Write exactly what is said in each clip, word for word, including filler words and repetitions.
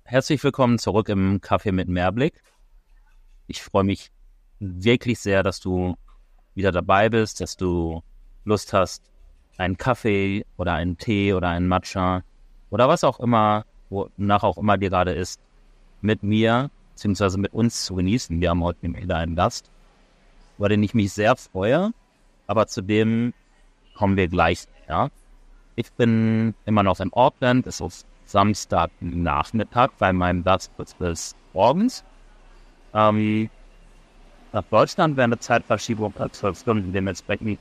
herzlich willkommen zurück im Café mit Mehrblick. Ich freue mich wirklich sehr, dass du wieder dabei bist, dass du Lust hast, einen Kaffee oder einen Tee oder einen Matcha oder was auch immer, wonach auch immer dir gerade ist, mit mir bzw. mit uns zu genießen. Wir haben heute wieder einen Gast, über den ich mich sehr freue, aber zu dem kommen wir gleich. Ja? Ich bin immer noch in Auckland, es ist Samstagnachmittag bei meinem Gast bis morgens. Ähm, nach Deutschland wäre eine Zeitverschiebung von zwölf Stunden, dementsprechend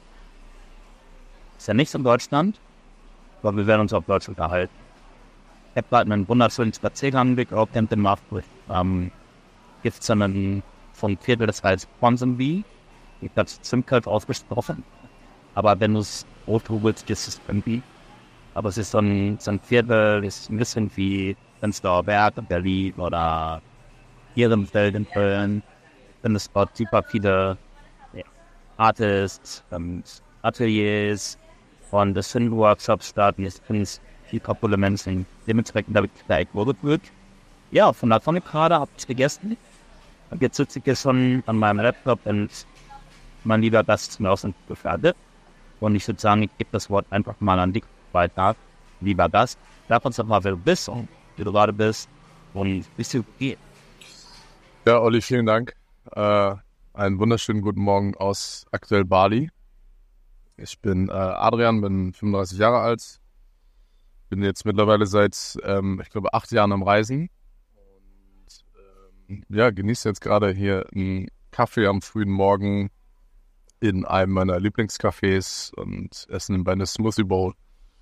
ist ja nichts in Deutschland, aber wir werden uns auf Deutsch unterhalten. Ich habe gerade einen wunderschönen Spaziergang mit Auckland gemacht. Ähm, gibt es einen vom Viertel, das heißt Ponsonby. Ich habe es Zimtkalb ausgesprochen, aber wenn du es rot googelst, ist es irgendwie. Aber es ist so ein, so ein Viertel, ist ein bisschen wie Prenzlauer Berg in Berlin oder Ehrenfeld in Köln. Ich finde es dort super viele ja, Artists, ähm, Ateliers und es finden Workshops statt. Und es finden viele coole Menschen. Dementsprechend habe ich gleich wohlgefühlt. Ja, von der Sonne gerade habe ich gegessen. Und jetzt sitze ich hier schon an meinem Laptop und mein lieber Gast ist mir auch gefährdet. Und ich würde sagen, ich gebe das Wort einfach mal an dich weiter. Lieber Gast, sag uns doch mal, wer du bist und wie du gerade bist und wie es dir geht. Ja, Olli, vielen Dank. Äh, einen wunderschönen guten Morgen aus aktuell Bali. Ich bin äh, Adrian, bin fünfunddreißig Jahre alt. Bin jetzt mittlerweile seit, ähm, ich glaube, acht Jahren am Reisen. Und ähm, ja, genieße jetzt gerade hier einen Kaffee am frühen Morgen in einem meiner Lieblingscafés und essen bei einer Smoothie Bowl.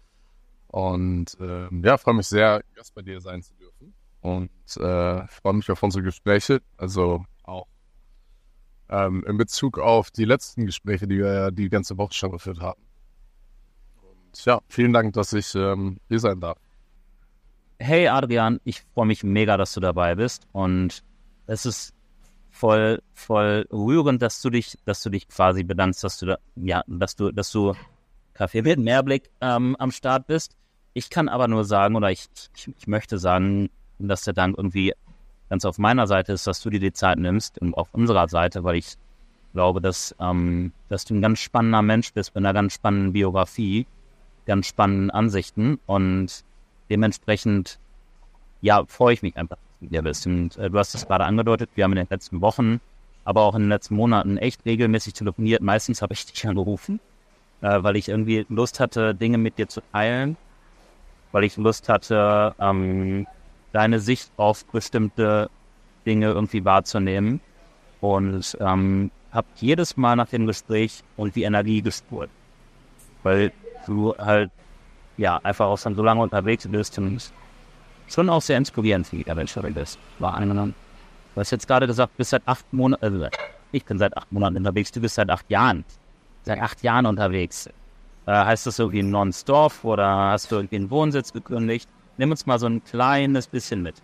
Und ähm, ja, freue mich sehr, Gast bei dir sein zu dürfen. Und äh, freue mich auf unsere Gespräche. Also auch ähm, in Bezug auf die letzten Gespräche, die wir ja die ganze Woche schon geführt haben. Und ja, vielen Dank, dass ich ähm, hier sein darf. Hey Adrian, ich freue mich mega, dass du dabei bist. Und es ist voll, voll rührend, dass du dich, dass du dich quasi bedankst, dass du da, ja, dass du, dass du Kaffee mit Mehrblick ähm, am Start bist. Ich kann aber nur sagen, oder ich, ich, ich möchte sagen, dass der Dank irgendwie ganz auf meiner Seite ist, dass du dir die Zeit nimmst und auf unserer Seite, weil ich glaube, dass, ähm, dass du ein ganz spannender Mensch bist mit einer ganz spannenden Biografie, ganz spannenden Ansichten und dementsprechend, ja, freue ich mich einfach, dass du mit dir bist. Und äh, du hast es gerade angedeutet, wir haben in den letzten Wochen, aber auch in den letzten Monaten echt regelmäßig telefoniert. Meistens habe ich dich angerufen, äh, weil ich irgendwie Lust hatte, Dinge mit dir zu teilen, weil ich Lust hatte, ähm, deine Sicht auf bestimmte Dinge irgendwie wahrzunehmen und ähm, habe jedes Mal nach dem Gespräch irgendwie Energie gespürt, weil du halt ja einfach auch schon so lange unterwegs bist und schon auch sehr inspirierend wie der Mensch bist. War angenommen. Du hast jetzt gerade gesagt, du bist seit acht Monaten, also ich bin seit acht Monaten unterwegs, du bist seit acht Jahren, seit acht Jahren unterwegs. Äh, heißt das irgendwie nonstop oder hast du irgendwie einen Wohnsitz gekündigt? Nimm uns mal so ein kleines bisschen mit.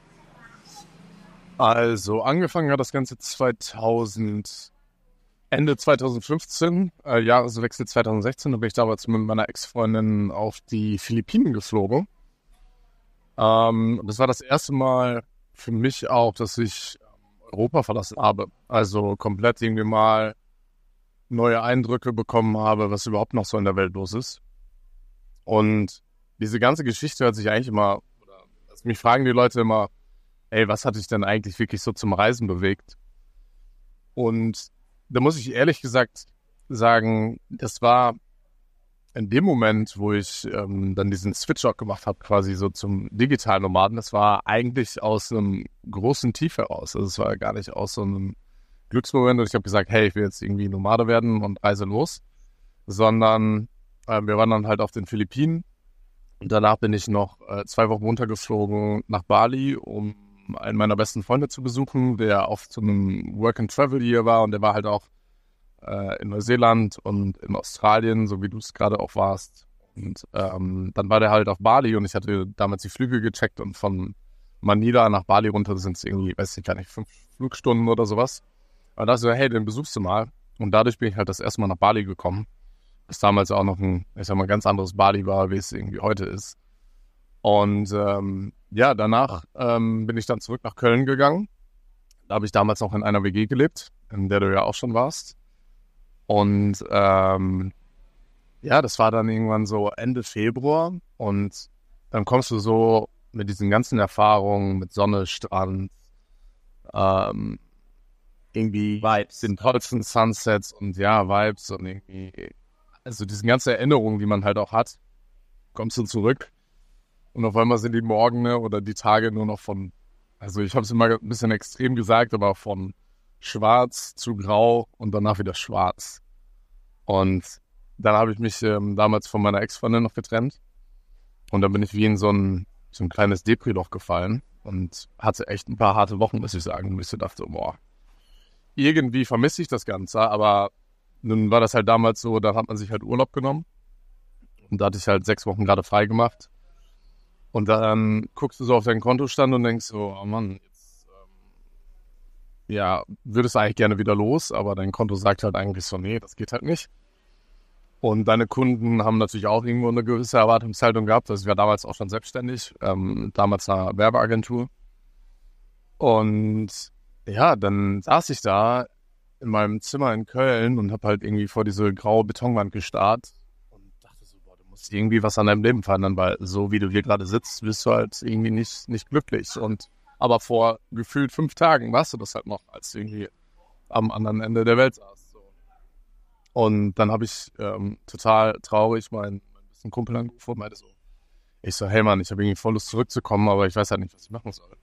Also angefangen hat das Ganze zweitausend, Ende zweitausendfünfzehn, äh, Jahreswechsel zweitausendsechzehn, da bin ich damals mit meiner Ex-Freundin auf die Philippinen geflogen. Ähm, das war das erste Mal für mich auch, dass ich Europa verlassen habe. Also komplett irgendwie mal neue Eindrücke bekommen habe, was überhaupt noch so in der Welt los ist. Und diese ganze Geschichte hört sich eigentlich immer, oder also mich fragen die Leute immer, ey, was hat dich denn eigentlich wirklich so zum Reisen bewegt? Und da muss ich ehrlich gesagt sagen, das war in dem Moment, wo ich ähm, dann diesen Switch auch gemacht habe, quasi so zum digitalen Nomaden, das war eigentlich aus einem großen Tief heraus. Also es war gar nicht aus so einem Glücksmoment und ich habe gesagt, hey, ich will jetzt irgendwie Nomade werden und reise los, sondern äh, wir waren dann halt auf den Philippinen und danach bin ich noch äh, zwei Wochen runtergeflogen nach Bali, um einen meiner besten Freunde zu besuchen, der auf so einem Work-and-Travel hier war und der war halt auch äh, in Neuseeland und in Australien, so wie du es gerade auch warst. Und ähm, dann war der halt auf Bali und ich hatte damals die Flüge gecheckt und von Manila nach Bali runter sind es irgendwie, weiß ich gar nicht, fünf Flugstunden oder sowas. Aber da dachte ich so, hey, den besuchst du mal. Und dadurch bin ich halt das erste Mal nach Bali gekommen. Was damals auch noch ein, ich sag mal, ganz anderes Bali war, wie es irgendwie heute ist. Und ähm, ja, danach ähm, bin ich dann zurück nach Köln gegangen. Da habe ich damals noch in einer W G gelebt, in der du ja auch schon warst. Und ähm, ja, das war dann irgendwann so Ende Februar. Und dann kommst du so mit diesen ganzen Erfahrungen, mit Sonne, Strand, ähm, irgendwie Vibes. den tollsten Sunsets und ja, Vibes und irgendwie, also diese ganze Erinnerung, die man halt auch hat, kommst du zurück und auf einmal sind die Morgene oder die Tage nur noch von, also ich habe es immer ein bisschen extrem gesagt, aber von schwarz zu grau und danach wieder schwarz. Und dann habe ich mich ähm, damals von meiner Ex-Freundin noch getrennt und dann bin ich wie in so ein, so ein kleines Depri-Loch gefallen und hatte echt ein paar harte Wochen, muss ich sagen, wo ich so dachte, boah, irgendwie vermisse ich das Ganze, aber nun war das halt damals so, da hat man sich halt Urlaub genommen und da hatte ich halt sechs Wochen gerade frei gemacht und dann guckst du so auf deinen Kontostand und denkst so, oh Mann, jetzt ähm, ja, würdest du eigentlich gerne wieder los, aber dein Konto sagt halt eigentlich so, nee, das geht halt nicht. Und deine Kunden haben natürlich auch irgendwo eine gewisse Erwartungshaltung gehabt, also ich war damals auch schon selbstständig, ähm, damals eine Werbeagentur und ja, dann saß ich da in meinem Zimmer in Köln und habe halt irgendwie vor diese graue Betonwand gestarrt und dachte so, boah, du musst irgendwie was an deinem Leben verändern, weil so wie du hier gerade sitzt, bist du halt irgendwie nicht, nicht glücklich. Und aber vor gefühlt fünf Tagen warst du das halt noch, als du irgendwie am anderen Ende der Welt saßt. So. Und dann habe ich ähm, total traurig meinen mein besten Kumpel angerufen und meinte so, ich so, hey Mann, ich habe irgendwie voll Lust zurückzukommen, aber ich weiß halt nicht, was ich machen soll.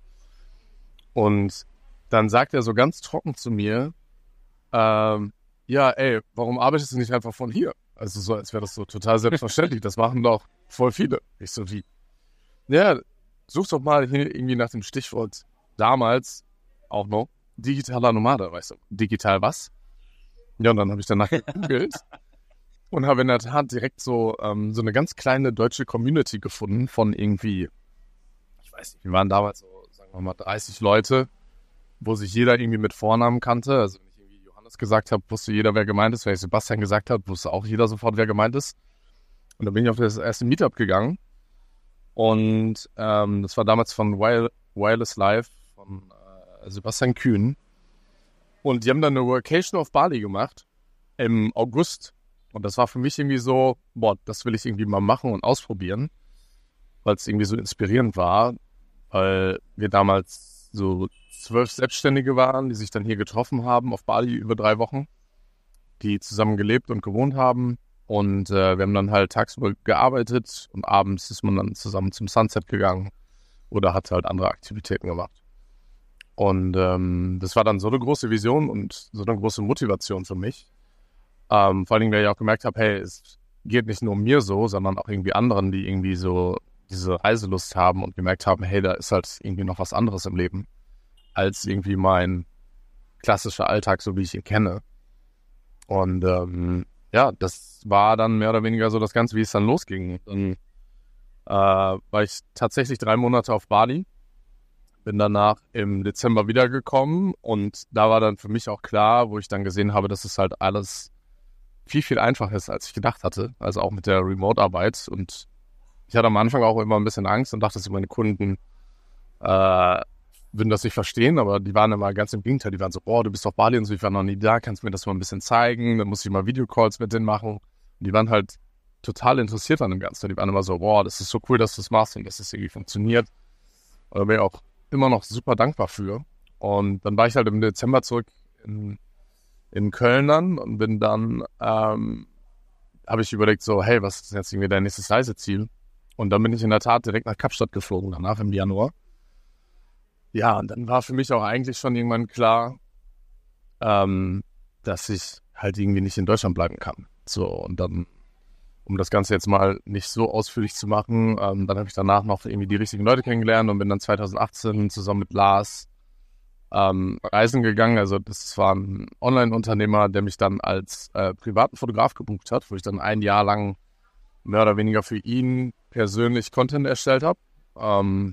Und dann sagt er so ganz trocken zu mir, ähm, ja, ey, warum arbeitest du nicht einfach von hier? Also so, als wäre das so total selbstverständlich. Das machen doch voll viele. Ich so, wie? Ja, such doch mal hier irgendwie nach dem Stichwort damals auch noch digitaler Nomade, weißt du. Digital was? Ja, und dann habe ich danach gegoogelt und habe in der Tat direkt so, ähm, so eine ganz kleine deutsche Community gefunden von irgendwie, ich weiß nicht, wir waren damals so, sagen wir mal, dreißig Leute, wo sich jeder irgendwie mit Vornamen kannte. Also wenn ich irgendwie Johannes gesagt habe, wusste jeder, wer gemeint ist. Wenn ich Sebastian gesagt habe, wusste auch jeder sofort, wer gemeint ist. Und dann bin ich auf das erste Meetup gegangen. Und ähm, das war damals von Wire- Wireless Live von äh, Sebastian Kühn. Und die haben dann eine Workation auf Bali gemacht im August. Und das war für mich irgendwie so, boah, das will ich irgendwie mal machen und ausprobieren. Weil es irgendwie so inspirierend war. Weil wir damals so zwölf Selbstständige waren, die sich dann hier getroffen haben auf Bali über drei Wochen, die zusammen gelebt und gewohnt haben. Und äh, wir haben dann halt tagsüber gearbeitet und abends ist man dann zusammen zum Sunset gegangen oder hat halt andere Aktivitäten gemacht. Und ähm, das war dann so eine große Vision und so eine große Motivation für mich. Ähm, vor allen Dingen, weil ich auch gemerkt habe, hey, es geht nicht nur mir so, sondern auch irgendwie anderen, die irgendwie so diese Reiselust haben und gemerkt haben, hey, da ist halt irgendwie noch was anderes im Leben als irgendwie mein klassischer Alltag, so wie ich ihn kenne. Und ähm, ja, das war dann mehr oder weniger so das Ganze, wie es dann losging. Dann äh, war ich tatsächlich drei Monate auf Bali, bin danach im Dezember wiedergekommen und da war dann für mich auch klar, wo ich dann gesehen habe, dass es halt alles viel, viel einfacher ist, als ich gedacht hatte. Also auch mit der Remote-Arbeit. Und ich hatte am Anfang auch immer ein bisschen Angst und dachte, dass meine Kunden äh, würden das nicht verstehen, aber die waren immer ganz im Gegenteil. Die waren so, boah, du bist auf Bali und so, ich war noch nie da, kannst du mir das mal ein bisschen zeigen? Dann musste ich mal Videocalls mit denen machen. Und die waren halt total interessiert an dem Ganzen. Die waren immer so, boah, das ist so cool, dass du das machst und dass das irgendwie funktioniert. Und da bin ich auch immer noch super dankbar für. Und dann war ich halt im Dezember zurück in, in Köln dann und bin dann, ähm, habe ich überlegt so, hey, was ist jetzt irgendwie dein nächstes Reiseziel? Und dann bin ich in der Tat direkt nach Kapstadt geflogen, danach im Januar. Ja, und dann war für mich auch eigentlich schon irgendwann klar, ähm, dass ich halt irgendwie nicht in Deutschland bleiben kann. So, und dann, um das Ganze jetzt mal nicht so ausführlich zu machen, ähm, dann habe ich danach noch irgendwie die richtigen Leute kennengelernt und bin dann zwanzig achtzehn zusammen mit Lars ähm, reisen gegangen. Also das war ein Online-Unternehmer, der mich dann als äh, privaten Fotograf gebucht hat, wo ich dann ein Jahr lang mehr oder weniger für ihn persönlich Content erstellt habe. Ähm,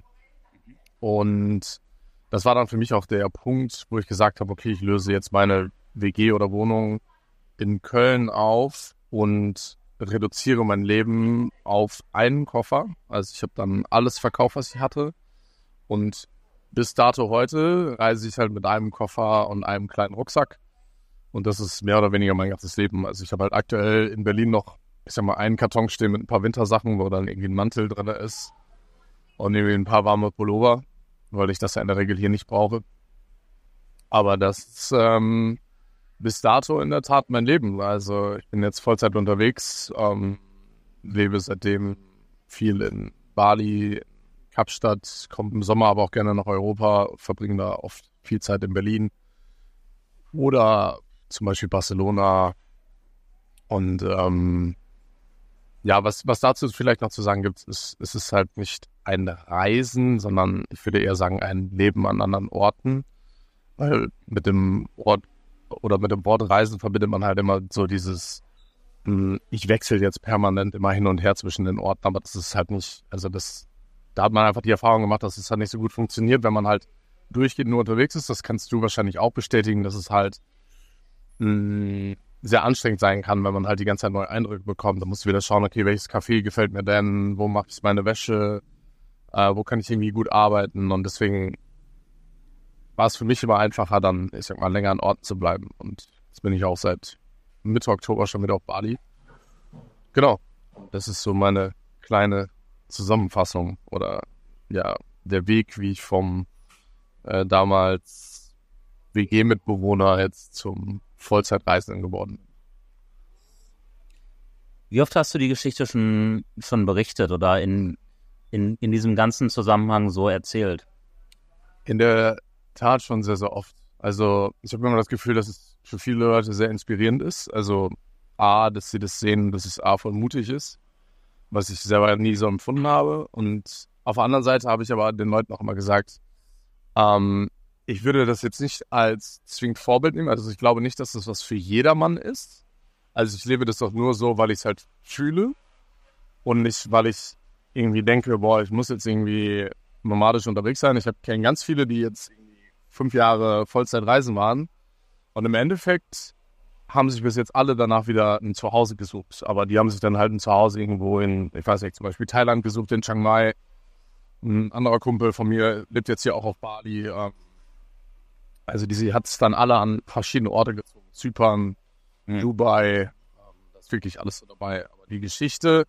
und das war dann für mich auch der Punkt, wo ich gesagt habe, okay, ich löse jetzt meine W G oder Wohnung in Köln auf und reduziere mein Leben auf einen Koffer. Also ich habe dann alles verkauft, was ich hatte. Und bis dato heute reise ich halt mit einem Koffer und einem kleinen Rucksack. Und das ist mehr oder weniger mein ganzes Leben. Also ich habe halt aktuell in Berlin noch, ich sag mal, einen Karton stehen mit ein paar Wintersachen, wo dann irgendwie ein Mantel drin ist und irgendwie ein paar warme Pullover, weil ich das ja in der Regel hier nicht brauche. Aber das ist ähm, bis dato in der Tat mein Leben. Also ich bin jetzt Vollzeit unterwegs, ähm, lebe seitdem viel in Bali, Kapstadt, komme im Sommer aber auch gerne nach Europa, verbringe da oft viel Zeit in Berlin oder zum Beispiel Barcelona. Und ähm, ja, was, was dazu vielleicht noch zu sagen gibt, ist, es ist halt nicht ein Reisen, sondern ich würde eher sagen ein Leben an anderen Orten. Weil mit dem Ort oder mit dem Wort Reisen verbindet man halt immer so dieses, mh, ich wechsle jetzt permanent immer hin und her zwischen den Orten, aber das ist halt nicht, also das, da hat man einfach die Erfahrung gemacht, dass es halt nicht so gut funktioniert, wenn man halt durchgehend nur unterwegs ist. Das kannst du wahrscheinlich auch bestätigen, dass es halt mh, sehr anstrengend sein kann, wenn man halt die ganze Zeit neue Eindrücke bekommt. Da musst du wieder schauen, okay, welches Café gefällt mir denn, wo mache ich meine Wäsche, äh, wo kann ich irgendwie gut arbeiten, und deswegen war es für mich immer einfacher, dann, ich sag mal, länger an Orten zu bleiben. Und jetzt bin ich auch seit Mitte Oktober schon wieder auf Bali. Genau. Das ist so meine kleine Zusammenfassung oder ja, der Weg, wie ich vom äh, damals W G-Mitbewohner jetzt zum Vollzeitreisenden geworden bin. Wie oft hast du die Geschichte schon, schon berichtet oder in, in, in diesem ganzen Zusammenhang so erzählt? In der Tat schon sehr, sehr oft. Also ich habe immer das Gefühl, dass es für viele Leute sehr inspirierend ist. Also A, dass sie das sehen, dass es A, voll mutig ist, was ich selber nie so empfunden habe. Und auf der anderen Seite habe ich aber den Leuten auch immer gesagt, ähm, ich würde das jetzt nicht als zwingend Vorbild nehmen. Also ich glaube nicht, dass das was für jedermann ist. Also ich lebe das doch nur so, weil ich es halt fühle und nicht, weil ich irgendwie denke, boah, ich muss jetzt irgendwie nomadisch unterwegs sein. Ich habe kenne ganz viele, die jetzt fünf Jahre Vollzeit reisen waren. Und im Endeffekt haben sich bis jetzt alle danach wieder ein Zuhause gesucht. Aber die haben sich dann halt ein Zuhause irgendwo in, ich weiß nicht, zum Beispiel Thailand gesucht, in Chiang Mai. Ein anderer Kumpel von mir lebt jetzt hier auch auf Bali. Also die hat es dann alle an verschiedene Orte gezogen. Zypern, mhm. Dubai, das ist wirklich alles so dabei. Aber die Geschichte,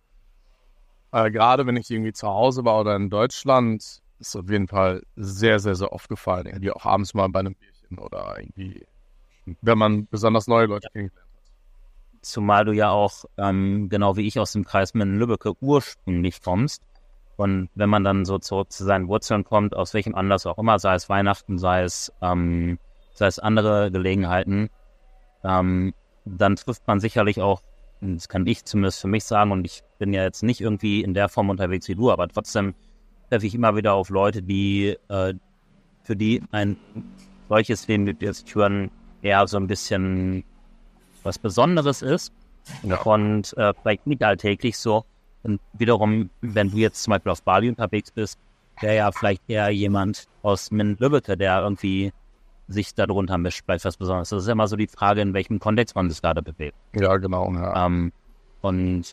äh, gerade wenn ich irgendwie zu Hause war oder in Deutschland, ist auf jeden Fall sehr, sehr, sehr oft gefallen. Irgendwie auch abends mal bei einem Bierchen oder irgendwie, wenn man besonders neue Leute kennengelernt hat. Zumal du ja auch, ähm, genau wie ich, aus dem Kreis Minden-Lübbecke ursprünglich kommst. Und wenn man dann so zurück zu seinen Wurzeln kommt, aus welchem Anlass auch immer, sei es Weihnachten, sei es, ähm, sei es andere Gelegenheiten, ähm, dann trifft man sicherlich auch, das kann ich zumindest für mich sagen, und ich bin ja jetzt nicht irgendwie in der Form unterwegs wie du, aber trotzdem treffe ich immer wieder auf Leute, die äh, für die ein solches Leben mit jetzt Türen eher so ein bisschen was Besonderes ist, ja. Und äh, vielleicht nicht alltäglich so. Und wiederum, wenn du jetzt zum Beispiel auf Bali unterwegs bist, wäre ja vielleicht eher jemand aus Minden-Lübbecke, der irgendwie sich darunter mischt, vielleicht was Besonderes. Das ist immer so die Frage, in welchem Kontext man sich gerade bewegt. Ja, genau. Ja. Ähm, und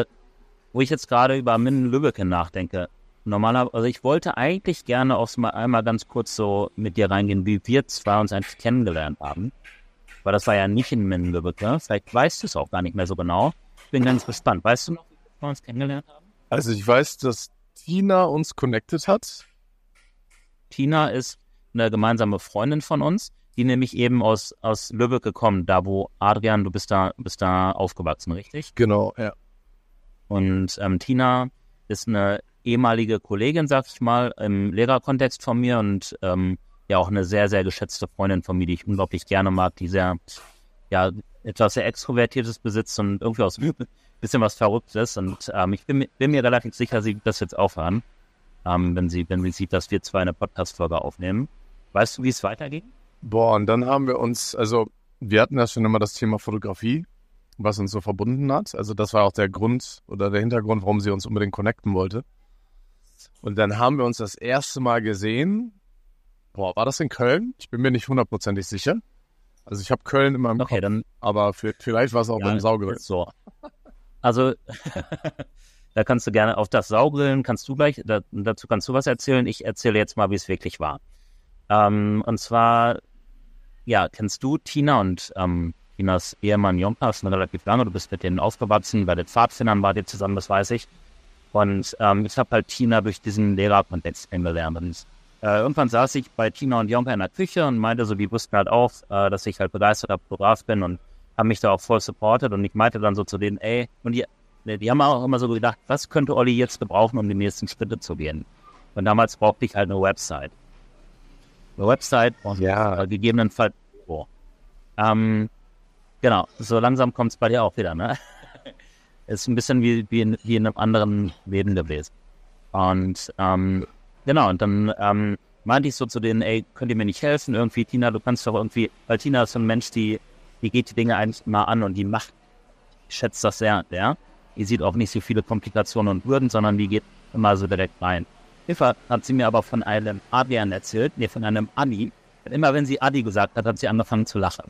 wo ich jetzt gerade über Minden-Lübbecke nachdenke, normalerweise, also ich wollte eigentlich gerne auch mal einmal ganz kurz so mit dir reingehen, wie wir zwei uns eigentlich kennengelernt haben. Weil das war ja nicht in Minden-Lübbecke. Vielleicht weißt du es auch gar nicht mehr so genau. Ich bin ganz gespannt. Weißt du noch, wie wir uns kennengelernt haben? Also ich weiß, dass Tina uns connected hat. Tina ist eine gemeinsame Freundin von uns, die nämlich eben aus, aus Lübbecke kommt, da wo Adrian, du bist da, bist da aufgewachsen, richtig? Genau, ja. Und ähm, Tina ist eine ehemalige Kollegin, sag ich mal, im Lehrerkontext von mir und ähm, ja auch eine sehr, sehr geschätzte Freundin von mir, die ich unglaublich gerne mag, die sehr, ja, etwas sehr Extrovertiertes besitzt und irgendwie auch so ein bisschen was Verrücktes. Und ähm, ich bin, bin mir relativ sicher, sie wird das jetzt aufhören, ähm, wenn sie, wenn sie sieht, dass wir zwei eine Podcast-Folge aufnehmen. Weißt du, wie es weitergeht? Boah, und dann haben wir uns, also wir hatten ja schon immer das Thema Fotografie, was uns so verbunden hat. Also das war auch der Grund oder der Hintergrund, warum sie uns unbedingt connecten wollte. Und dann haben wir uns das erste Mal gesehen. Boah, war das in Köln? Ich bin mir nicht hundertprozentig sicher. Also ich habe Köln immer im okay, Kopf, dann, aber für, vielleicht war es auch ja, beim Saugerücken. So. also da kannst du gerne auf das Saugrillen, kannst du gleich, da, dazu kannst du was erzählen. Ich erzähle jetzt mal, wie es wirklich war. Ähm, und zwar, ja, kennst du Tina und ähm, Tinas Ehemann Jonka schon relativ lange. Du bist mit denen aufgewachsen, bei den Pfadfindern wart ihr zusammen, das weiß ich. Und ähm, ich habe halt Tina durch diesen Lehrerkontext kennengelernt. Und äh, irgendwann saß ich bei Tina und Jonka in der Küche und meinte so, die wussten halt auch, äh, dass ich halt begeisterter Fotograf bin und haben mich da auch voll supportet. Und ich meinte dann so zu denen, ey, und die, die haben auch immer so gedacht, was könnte Olli jetzt gebrauchen, um die nächsten Schritte zu gehen? Und damals brauchte ich halt eine Website. Eine Website und Ja. äh, gegebenenfalls oh. ähm, genau, so langsam kommt es bei dir auch wieder, ne? Ist ein bisschen wie, wie, in, wie in einem anderen Leben gewesen. Und ähm, genau, und dann ähm, meinte ich so zu denen, ey, könnt ihr mir nicht helfen? Irgendwie, Tina, du kannst doch irgendwie, weil Tina ist so ein Mensch, die, die geht die Dinge eigentlich mal an und die macht, ich schätze das sehr, ja. Die sieht auch nicht so viele Komplikationen und Hürden, sondern die geht immer so direkt rein. Eva hat sie mir aber von einem Adrian erzählt, nee, von einem Adi. Und immer wenn sie Adi gesagt hat, hat sie angefangen zu lachen.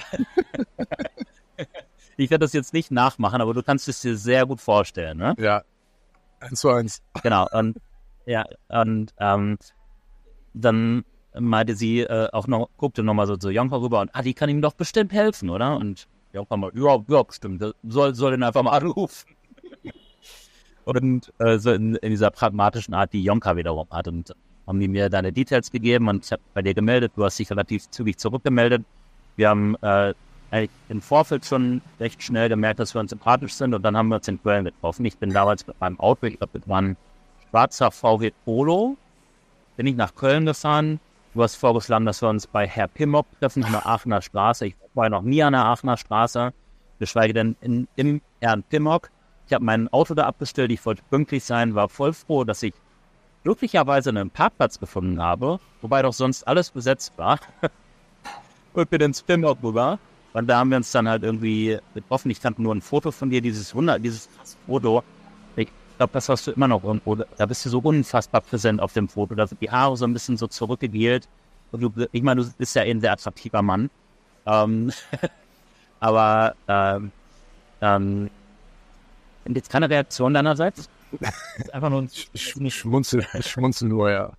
Ich werde das jetzt nicht nachmachen, aber du kannst es dir sehr gut vorstellen, ne? Ja, eins zu eins. Genau, und ja, und ähm, dann meinte sie äh, auch noch, guckte nochmal so zu Jonka rüber und Adi kann ihm doch bestimmt helfen, oder? Und Jonka mal, ja, ja, bestimmt, soll, soll den einfach mal anrufen. Und äh, so in, in dieser pragmatischen Art, die Jonka wiederum hat. Und haben die mir deine Details gegeben und ich habe bei dir gemeldet. Du hast dich relativ zügig zurückgemeldet. Wir haben äh, eigentlich im Vorfeld schon recht schnell gemerkt, dass wir uns sympathisch sind und dann haben wir uns in Köln getroffen. Ich bin damals mit meinem Auto, ich glaube, das war ein schwarzer V W Polo, bin ich nach Köln gefahren. Du hast vorgeschlagen, dass wir uns bei Herr Pimmock treffen an der Aachener Straße. Ich war noch nie an der Aachener Straße, geschweige denn in, im Herrn Pimmock. Ich habe mein Auto da abgestellt, ich wollte pünktlich sein, war voll froh, dass ich glücklicherweise einen Parkplatz gefunden habe, wobei doch sonst alles besetzt war. Und bin ins Pimmock rüber. Und da haben wir uns dann halt irgendwie getroffen. Ich kannte nur ein Foto von dir, dieses Wunder, dieses Foto. Ich glaube, das hast du immer noch irgendwo. Da bist du so unfassbar präsent auf dem Foto. Da sind die Haare so ein bisschen so zurückgegelt. Und du, ich meine, du bist ja eh ein sehr attraktiver Mann. Ähm, aber ähm, ähm, jetzt keine Reaktion deinerseits? Einfach nur ein Sch schmunzel, schmunzel nur, ja.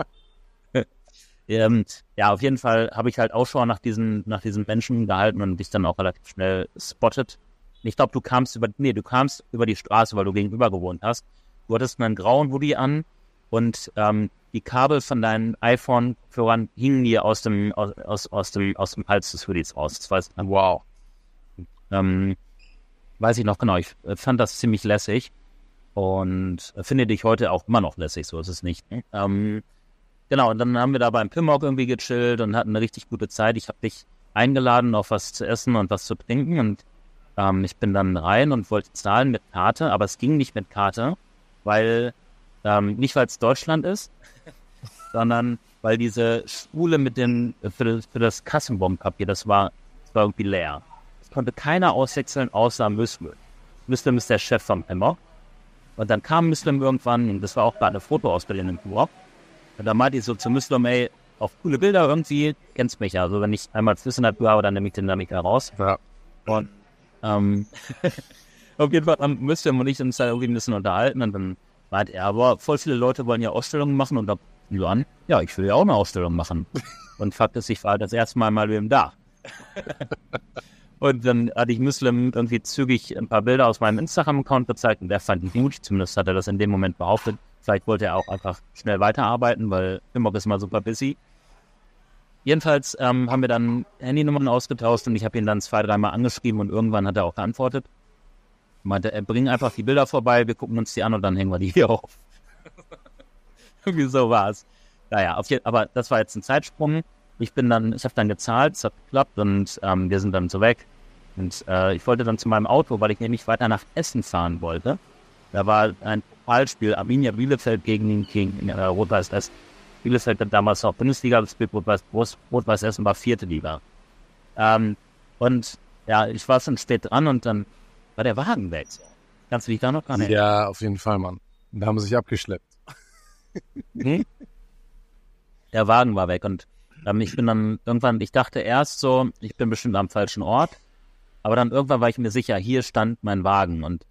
Ähm, ja, auf jeden Fall habe ich halt Ausschau nach diesen, nach diesen Menschen gehalten und dich dann auch relativ schnell spottet. Ich glaube, du kamst über, nee, du kamst über die Straße, weil du gegenüber gewohnt hast. Du hattest einen grauen Hoodie an und ähm, die Kabel von deinen iPhone-Führern hingen dir aus dem, aus, aus, aus dem, aus dem Hals des Hoodies raus. Das weiß, wow. Ähm, weiß ich noch genau. Ich fand das ziemlich lässig und finde dich heute auch immer noch lässig, so ist es nicht. Ähm, Genau, und dann haben wir da beim Pimmock irgendwie gechillt und hatten eine richtig gute Zeit. Ich habe dich eingeladen auf was zu essen und was zu trinken und ähm, ich bin dann rein und wollte zahlen mit Karte, aber es ging nicht mit Karte, weil, ähm, nicht weil es Deutschland ist, sondern weil diese Spule mit den, für das, für das Kassenbonpapier, das war, das war irgendwie leer. Das konnte keiner auswechseln, außer Muslim. Muslim ist der Chef vom Pimmock. Und dann kam Muslim irgendwann, und das war auch gerade eine Fotoausbildung im Pimmock. Und da meinte ich so zu Muslim, ey, auf coole Bilder irgendwie, kennst mich ja. Also wenn ich einmal Füße Natur habe, dann nehme ich den da nicht heraus. Ja. Und ähm, auf jeden Fall haben Muslim und ich uns da irgendwie ein bisschen unterhalten. Und dann meinte er, aber voll viele Leute wollen ja Ausstellungen machen. Und da an, ja, ich will ja auch eine Ausstellung machen. Und Fakt ist, ich war das erste Mal mal eben da. Und dann hatte ich Muslim irgendwie zügig ein paar Bilder aus meinem Instagram-Account gezeigt. Und der fand die gut. Zumindest hat er das in dem Moment behauptet. Vielleicht wollte er auch einfach schnell weiterarbeiten, weil Pimmock ist mal super busy. Jedenfalls ähm, haben wir dann Handynummern ausgetauscht und ich habe ihn dann zwei, dreimal angeschrieben und irgendwann hat er auch geantwortet. Er meinte, er bringt einfach die Bilder vorbei, wir gucken uns die an und dann hängen wir die hier auf. Irgendwie so war es. Naja, auf jeden, aber das war jetzt ein Zeitsprung. Ich bin dann, ich habe dann gezahlt, es hat geklappt und ähm, wir sind dann so weg. Und äh, ich wollte dann zu meinem Auto, weil ich nämlich weiter nach Essen fahren wollte. Da war ein Pokalspiel, Arminia Bielefeld gegen den King in der Rot-Weiß Essen. Bielefeld hat damals auch Bundesliga gespielt, Rot-Weiß, Rot-Weiß Essen war vierte Liga. Ähm, und ja, ich war schon spät dran und dann war der Wagen weg. Kannst du dich da noch dran erinnern? Ja, auf jeden Fall, Mann. Da haben sie sich abgeschleppt. Hm? Der Wagen war weg und ähm, ich bin dann irgendwann, ich dachte erst so, ich bin bestimmt am falschen Ort, aber dann irgendwann war ich mir sicher, hier stand mein Wagen und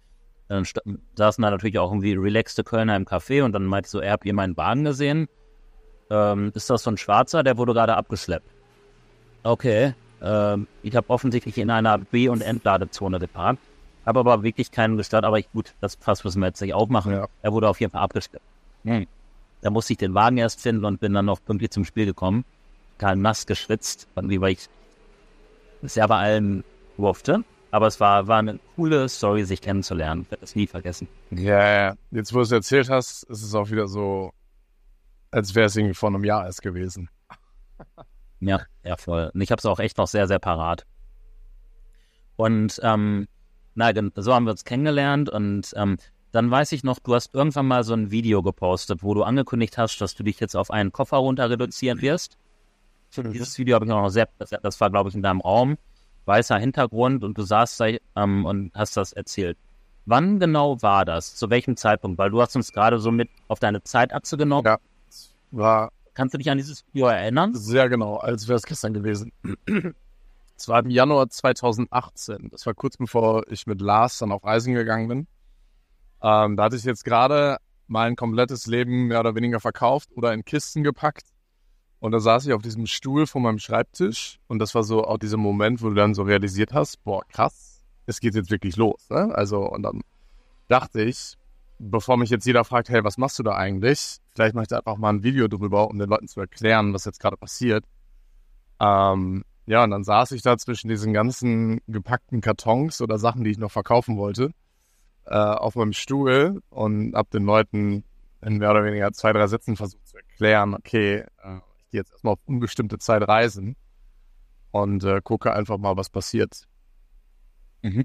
dann sta- saßen da natürlich auch irgendwie relaxte Kölner im Café und dann meinte ich so, er habt ihr meinen Wagen gesehen? Ähm, ist das so ein Schwarzer? Der wurde gerade abgeschleppt. Okay, ähm, ich habe offensichtlich in einer B- und Entladezone geparkt, habe aber wirklich keinen gestört, aber ich, gut, das Fass müssen wir jetzt nicht aufmachen. Ja. Er wurde auf jeden Fall abgeschleppt. Hm. Da musste ich den Wagen erst finden und bin dann noch pünktlich zum Spiel gekommen. Total nass geschwitzt, irgendwie, weil ich sehr bei allem durfte. Aber es war, war eine coole Story, sich kennenzulernen. Ich werde das nie vergessen. Ja, ja. Jetzt, wo du es erzählt hast, ist es auch wieder so, als wäre es irgendwie vor einem Jahr erst gewesen. Ja, ja, voll. Und ich habe es auch echt noch sehr, sehr parat. Und ähm, na, so haben wir uns kennengelernt und ähm, dann weiß ich noch, du hast irgendwann mal so ein Video gepostet, wo du angekündigt hast, dass du dich jetzt auf einen Koffer runter reduzieren wirst. Dieses Video habe ich auch noch sehr, das war, glaube ich, in deinem Raum, weißer Hintergrund und du saßt da ähm, und hast das erzählt. Wann genau war das? Zu welchem Zeitpunkt? Weil du hast uns gerade so mit auf deine Zeitachse genommen. Ja, war Kannst du dich an dieses Video erinnern? sehr genau, als wäre es gestern gewesen. Es war im Januar zweitausendachtzehn. Das war kurz bevor ich mit Lars dann auf Reisen gegangen bin. Ähm, da hatte ich jetzt gerade mein komplettes Leben mehr oder weniger verkauft oder in Kisten gepackt. Und da saß ich auf diesem Stuhl vor meinem Schreibtisch. Und das war so auch dieser Moment, wo du dann so realisiert hast, boah, krass, es geht jetzt wirklich los. Ne? Also, und dann dachte ich, bevor mich jetzt jeder fragt, hey, was machst du da eigentlich? Vielleicht mache ich da einfach mal ein Video drüber, um den Leuten zu erklären, was jetzt gerade passiert. Ähm, ja, und dann saß ich da zwischen diesen ganzen gepackten Kartons oder Sachen, die ich noch verkaufen wollte, äh, auf meinem Stuhl und habe den Leuten in mehr oder weniger zwei, drei Sätzen versucht zu erklären, okay, äh, ich gehe jetzt erstmal auf unbestimmte Zeit reisen und äh, gucke einfach mal, was passiert. Mhm.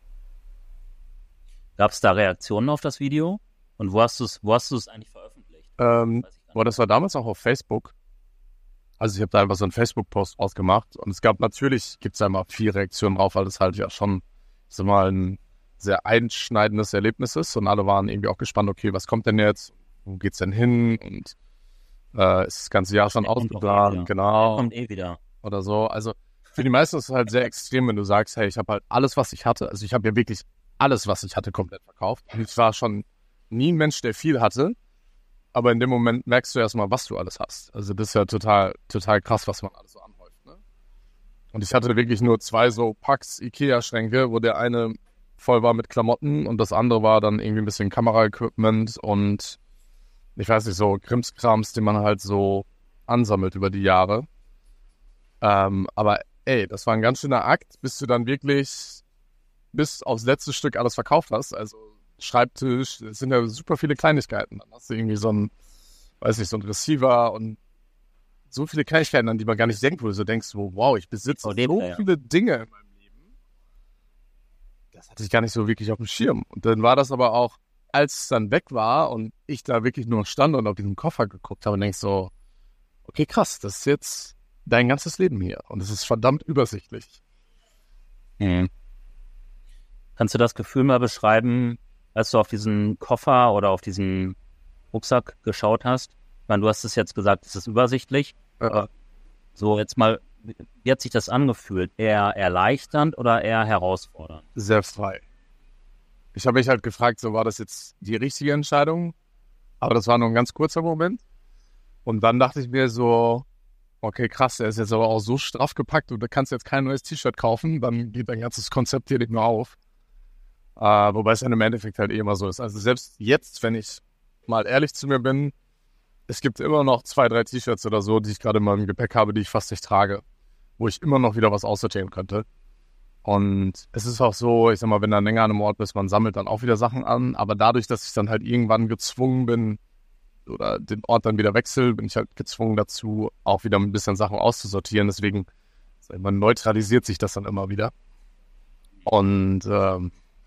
Gab es da Reaktionen auf das Video? Und wo hast du es, wo hast du es eigentlich veröffentlicht? Ähm, Weiß ich gar boah, das war damals auch auf Facebook. Also ich habe da einfach so einen Facebook-Post rausgemacht und es gab natürlich, gibt es da immer viel Reaktionen drauf, weil das halt ja schon, ich sag mal, ein sehr einschneidendes Erlebnis ist und alle waren irgendwie auch gespannt, okay, was kommt denn jetzt? Wo geht's denn hin? Und äh, ist das ganze Jahr schon Der kommt doch eh ausgeplant, wieder. genau, Der kommt eh wieder. oder so. Also für die meisten ist es halt sehr extrem, wenn du sagst, hey, ich habe halt alles, was ich hatte. Also ich habe ja wirklich alles, was ich hatte, komplett verkauft. Und ich war schon nie ein Mensch, der viel hatte. Aber in dem Moment merkst du erstmal, was du alles hast. Also das ist ja total, total krass, was man alles so anhäuft. Ne? Und ich hatte wirklich nur zwei so Packs Ikea-Schränke, wo der eine voll war mit Klamotten und das andere war dann irgendwie ein bisschen Kamera-Equipment und ich weiß nicht, so Krimskrams, den man halt so ansammelt über die Jahre. Ähm, aber ey, das war ein ganz schöner Akt, bis du dann wirklich bis aufs letzte Stück alles verkauft hast. Also Schreibtisch, es sind ja super viele Kleinigkeiten. Dann hast du irgendwie so ein, weiß nicht, so ein Receiver und so viele Kleinigkeiten, an die man gar nicht denkt, wo du so denkst, so, wow, ich besitze Oh, so den Player. viele Dinge in meinem Leben. Das hatte ich gar nicht so wirklich auf dem Schirm. Und dann war das aber auch, als es dann weg war und ich da wirklich nur stand und auf diesen Koffer geguckt habe und denkst so, okay, krass, das ist jetzt dein ganzes Leben hier. Und es ist verdammt übersichtlich. Mhm. Kannst du das Gefühl mal beschreiben, als du auf diesen Koffer oder auf diesen Rucksack geschaut hast? Ich meine, du hast es jetzt gesagt, es ist übersichtlich. Äh, So, jetzt mal, wie hat sich das angefühlt? Eher erleichternd oder eher herausfordernd? sehr frei. Ich habe mich halt gefragt, so war das jetzt die richtige Entscheidung? Aber das war nur ein ganz kurzer Moment. Und dann dachte ich mir so, okay, krass, der ist jetzt aber auch so straff gepackt und da kannst du jetzt kein neues T-Shirt kaufen, dann geht dein ganzes Konzept hier nicht mehr auf. Äh, wobei es dann im Endeffekt halt eh immer so ist. Also selbst jetzt, wenn ich mal ehrlich zu mir bin, es gibt immer noch zwei, drei T-Shirts oder so, die ich gerade in meinem Gepäck habe, die ich fast nicht trage, wo ich immer noch wieder was aussortieren könnte. Und es ist auch so, ich sag mal, wenn du länger an einem Ort bist, man sammelt dann auch wieder Sachen an, aber dadurch, dass ich dann halt irgendwann gezwungen bin oder den Ort dann wieder wechsle, bin ich halt gezwungen dazu, auch wieder ein bisschen Sachen auszusortieren. Deswegen, sag ich mal, neutralisiert sich das dann immer wieder. Und ähm,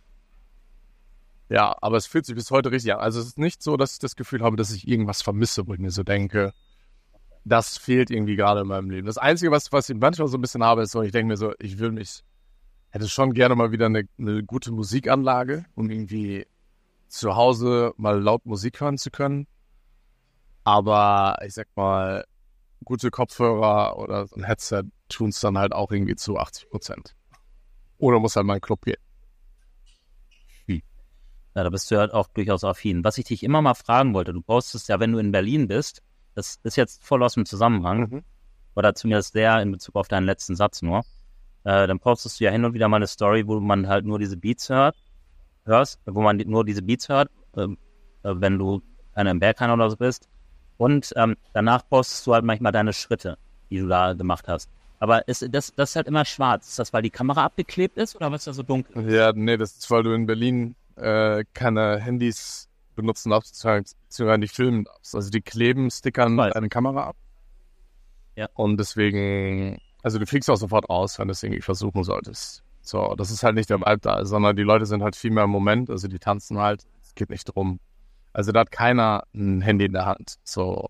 ja, aber es fühlt sich bis heute richtig an. Also es ist nicht so, dass ich das Gefühl habe, dass ich irgendwas vermisse, wo ich mir so denke, das fehlt irgendwie gerade in meinem Leben. Das Einzige, was, was ich manchmal so ein bisschen habe, ist so, ich denke mir so, ich will mich, hätte schon gerne mal wieder eine, eine gute Musikanlage, um irgendwie zu Hause mal laut Musik hören zu können. Aber ich sag mal, gute Kopfhörer oder so ein Headset tun es dann halt auch irgendwie zu achtzig Prozent. Oder muss halt mal in den Club gehen. Ja, da bist du halt auch durchaus affin. Was ich dich immer mal fragen wollte, du postest ja, wenn du in Berlin bist, das ist jetzt voll aus dem Zusammenhang, Mhm. oder zumindest sehr in Bezug auf deinen letzten Satz nur, äh, dann postest du ja hin und wieder mal eine Story, wo man halt nur diese Beats hört, hörst, wo man die- nur diese Beats hört, ähm, äh, wenn du einer im Berghain oder so bist. Und ähm, danach postest du halt manchmal deine Schritte, die du da gemacht hast. Aber ist, das, das ist halt immer schwarz. Ist das, weil die Kamera abgeklebt ist oder was ist da so dunkel? Ja, nee, das ist, weil du in Berlin äh, keine Handys benutzen darfst, beziehungsweise nicht filmen darfst. Also die kleben, stickern Weiß. deine Kamera ab. Ja. Und deswegen, also du fliegst auch sofort raus, wenn du es irgendwie versuchen solltest. So, das ist halt nicht der Vibe da, sondern die Leute sind halt viel mehr im Moment, also die tanzen halt, es geht nicht drum. Also da hat keiner ein Handy in der Hand. So,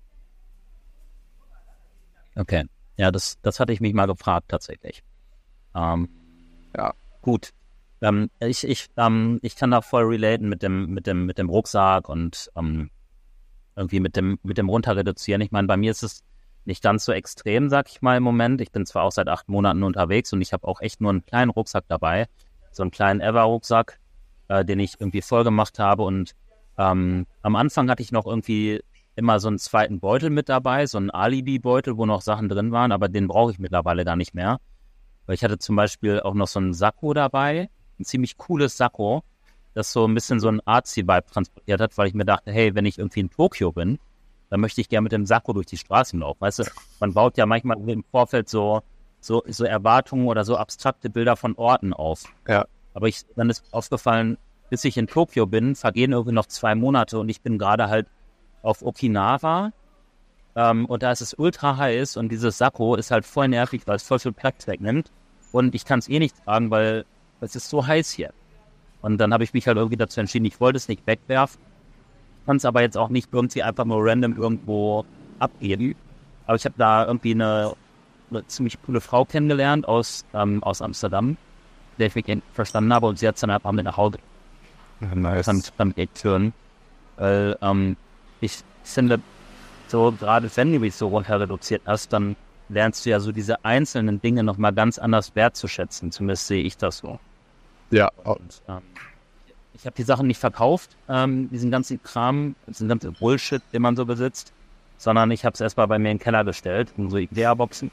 Okay. Ja, das, das hatte ich mich mal gefragt tatsächlich. Ähm, ja. gut. Ähm, ich, ich, ähm, ich kann da voll relaten mit dem, mit dem, mit dem Rucksack und ähm, irgendwie mit dem, mit dem Runterreduzieren. Ich meine, bei mir ist es nicht ganz so extrem, sag ich mal im Moment. Ich bin zwar auch seit acht Monaten unterwegs und ich habe auch echt nur einen kleinen Rucksack dabei. So einen kleinen Ever-Rucksack, äh, den ich irgendwie voll gemacht habe. Und ähm, am Anfang hatte ich noch irgendwie immer so einen zweiten Beutel mit dabei, so einen Alibi-Beutel, wo noch Sachen drin waren, aber den brauche ich mittlerweile gar nicht mehr. Weil ich hatte zum Beispiel auch noch so einen Sakko dabei, ein ziemlich cooles Sakko, das so ein bisschen so ein Artsy-Vibe transportiert hat, weil ich mir dachte, hey, wenn ich irgendwie in Tokio bin, dann möchte ich gerne mit dem Sakko durch die Straßen laufen. Weißt du, man baut ja manchmal im Vorfeld so, so, so Erwartungen oder so abstrakte Bilder von Orten auf. Ja. Aber ich, dann ist aufgefallen, bis ich in Tokio bin, vergehen irgendwie noch zwei Monate und ich bin gerade halt auf Okinawa ähm, und da ist es ultra heiß und dieses Sakko ist halt voll nervig, weil es voll viel Platz wegnimmt und ich kann es eh nicht tragen, weil es ist so heiß hier. Und dann habe ich mich halt irgendwie dazu entschieden, ich wollte es nicht wegwerfen, kann es aber jetzt auch nicht irgendwie einfach nur random irgendwo abgeben. Aber ich habe da irgendwie eine, eine ziemlich coole Frau kennengelernt aus, ähm, aus Amsterdam, der ich wirklich verstanden habe und sie hat es dann einfach mit nach Hause Nice. damit, damit echt führen. Weil ähm, ich finde, so gerade wenn du mich so runter reduziert hast, dann lernst du ja so diese einzelnen Dinge nochmal ganz anders wertzuschätzen. Zumindest sehe ich das so. Ja. Und, ähm, ich habe die Sachen nicht verkauft, ähm, diesen ganzen Kram, diesen ganzen Bullshit, den man so besitzt, sondern ich habe es erstmal bei mir in den Keller gestellt, in so Ikea-Boxen.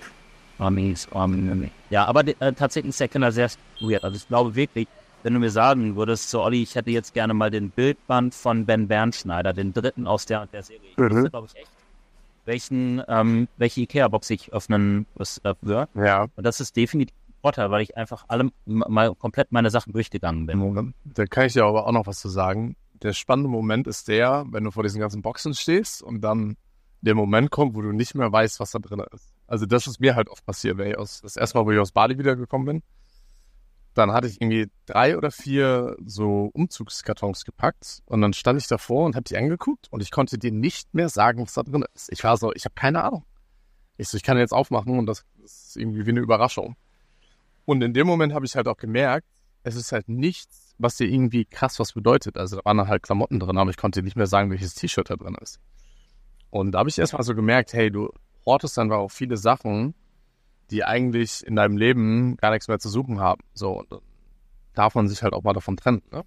Ja, aber äh, tatsächlich ist der Keller sehr weird. Also ich glaube wirklich, wenn du mir sagen würdest, so Olli, ich hätte jetzt gerne mal den Bildband von Ben Bernschneider, den dritten aus der, der Serie. Ich wusste, glaube ich, echt, welchen, ähm, welche Ikea-Box ich öffnen muss dafür. Ja. Und das ist definitiv ein Vorteil, weil ich einfach alle mal komplett meine Sachen durchgegangen bin. Da kann ich dir aber auch noch was zu sagen. Der spannende Moment ist der, wenn du vor diesen ganzen Boxen stehst und dann der Moment kommt, wo du nicht mehr weißt, was da drin ist. Also das ist mir halt oft passiert, wenn ich aus, das erste Mal, wo ich aus Bali wiedergekommen bin, dann hatte ich irgendwie drei oder vier so Umzugskartons gepackt und dann stand ich davor und habe die angeguckt und ich konnte dir nicht mehr sagen, was da drin ist. Ich war so, ich habe keine Ahnung. Ich so, ich kann jetzt aufmachen und das ist irgendwie wie eine Überraschung. Und in dem Moment habe ich halt auch gemerkt, es ist halt nichts, was dir irgendwie krass was bedeutet. Also da waren dann halt Klamotten drin, aber ich konnte dir nicht mehr sagen, welches T-Shirt da drin ist. Und da habe ich erstmal so gemerkt, hey, du hortest einfach auch viele Sachen, die eigentlich in deinem Leben gar nichts mehr zu suchen haben. So, und dann darf man sich halt auch mal davon trennen, ne?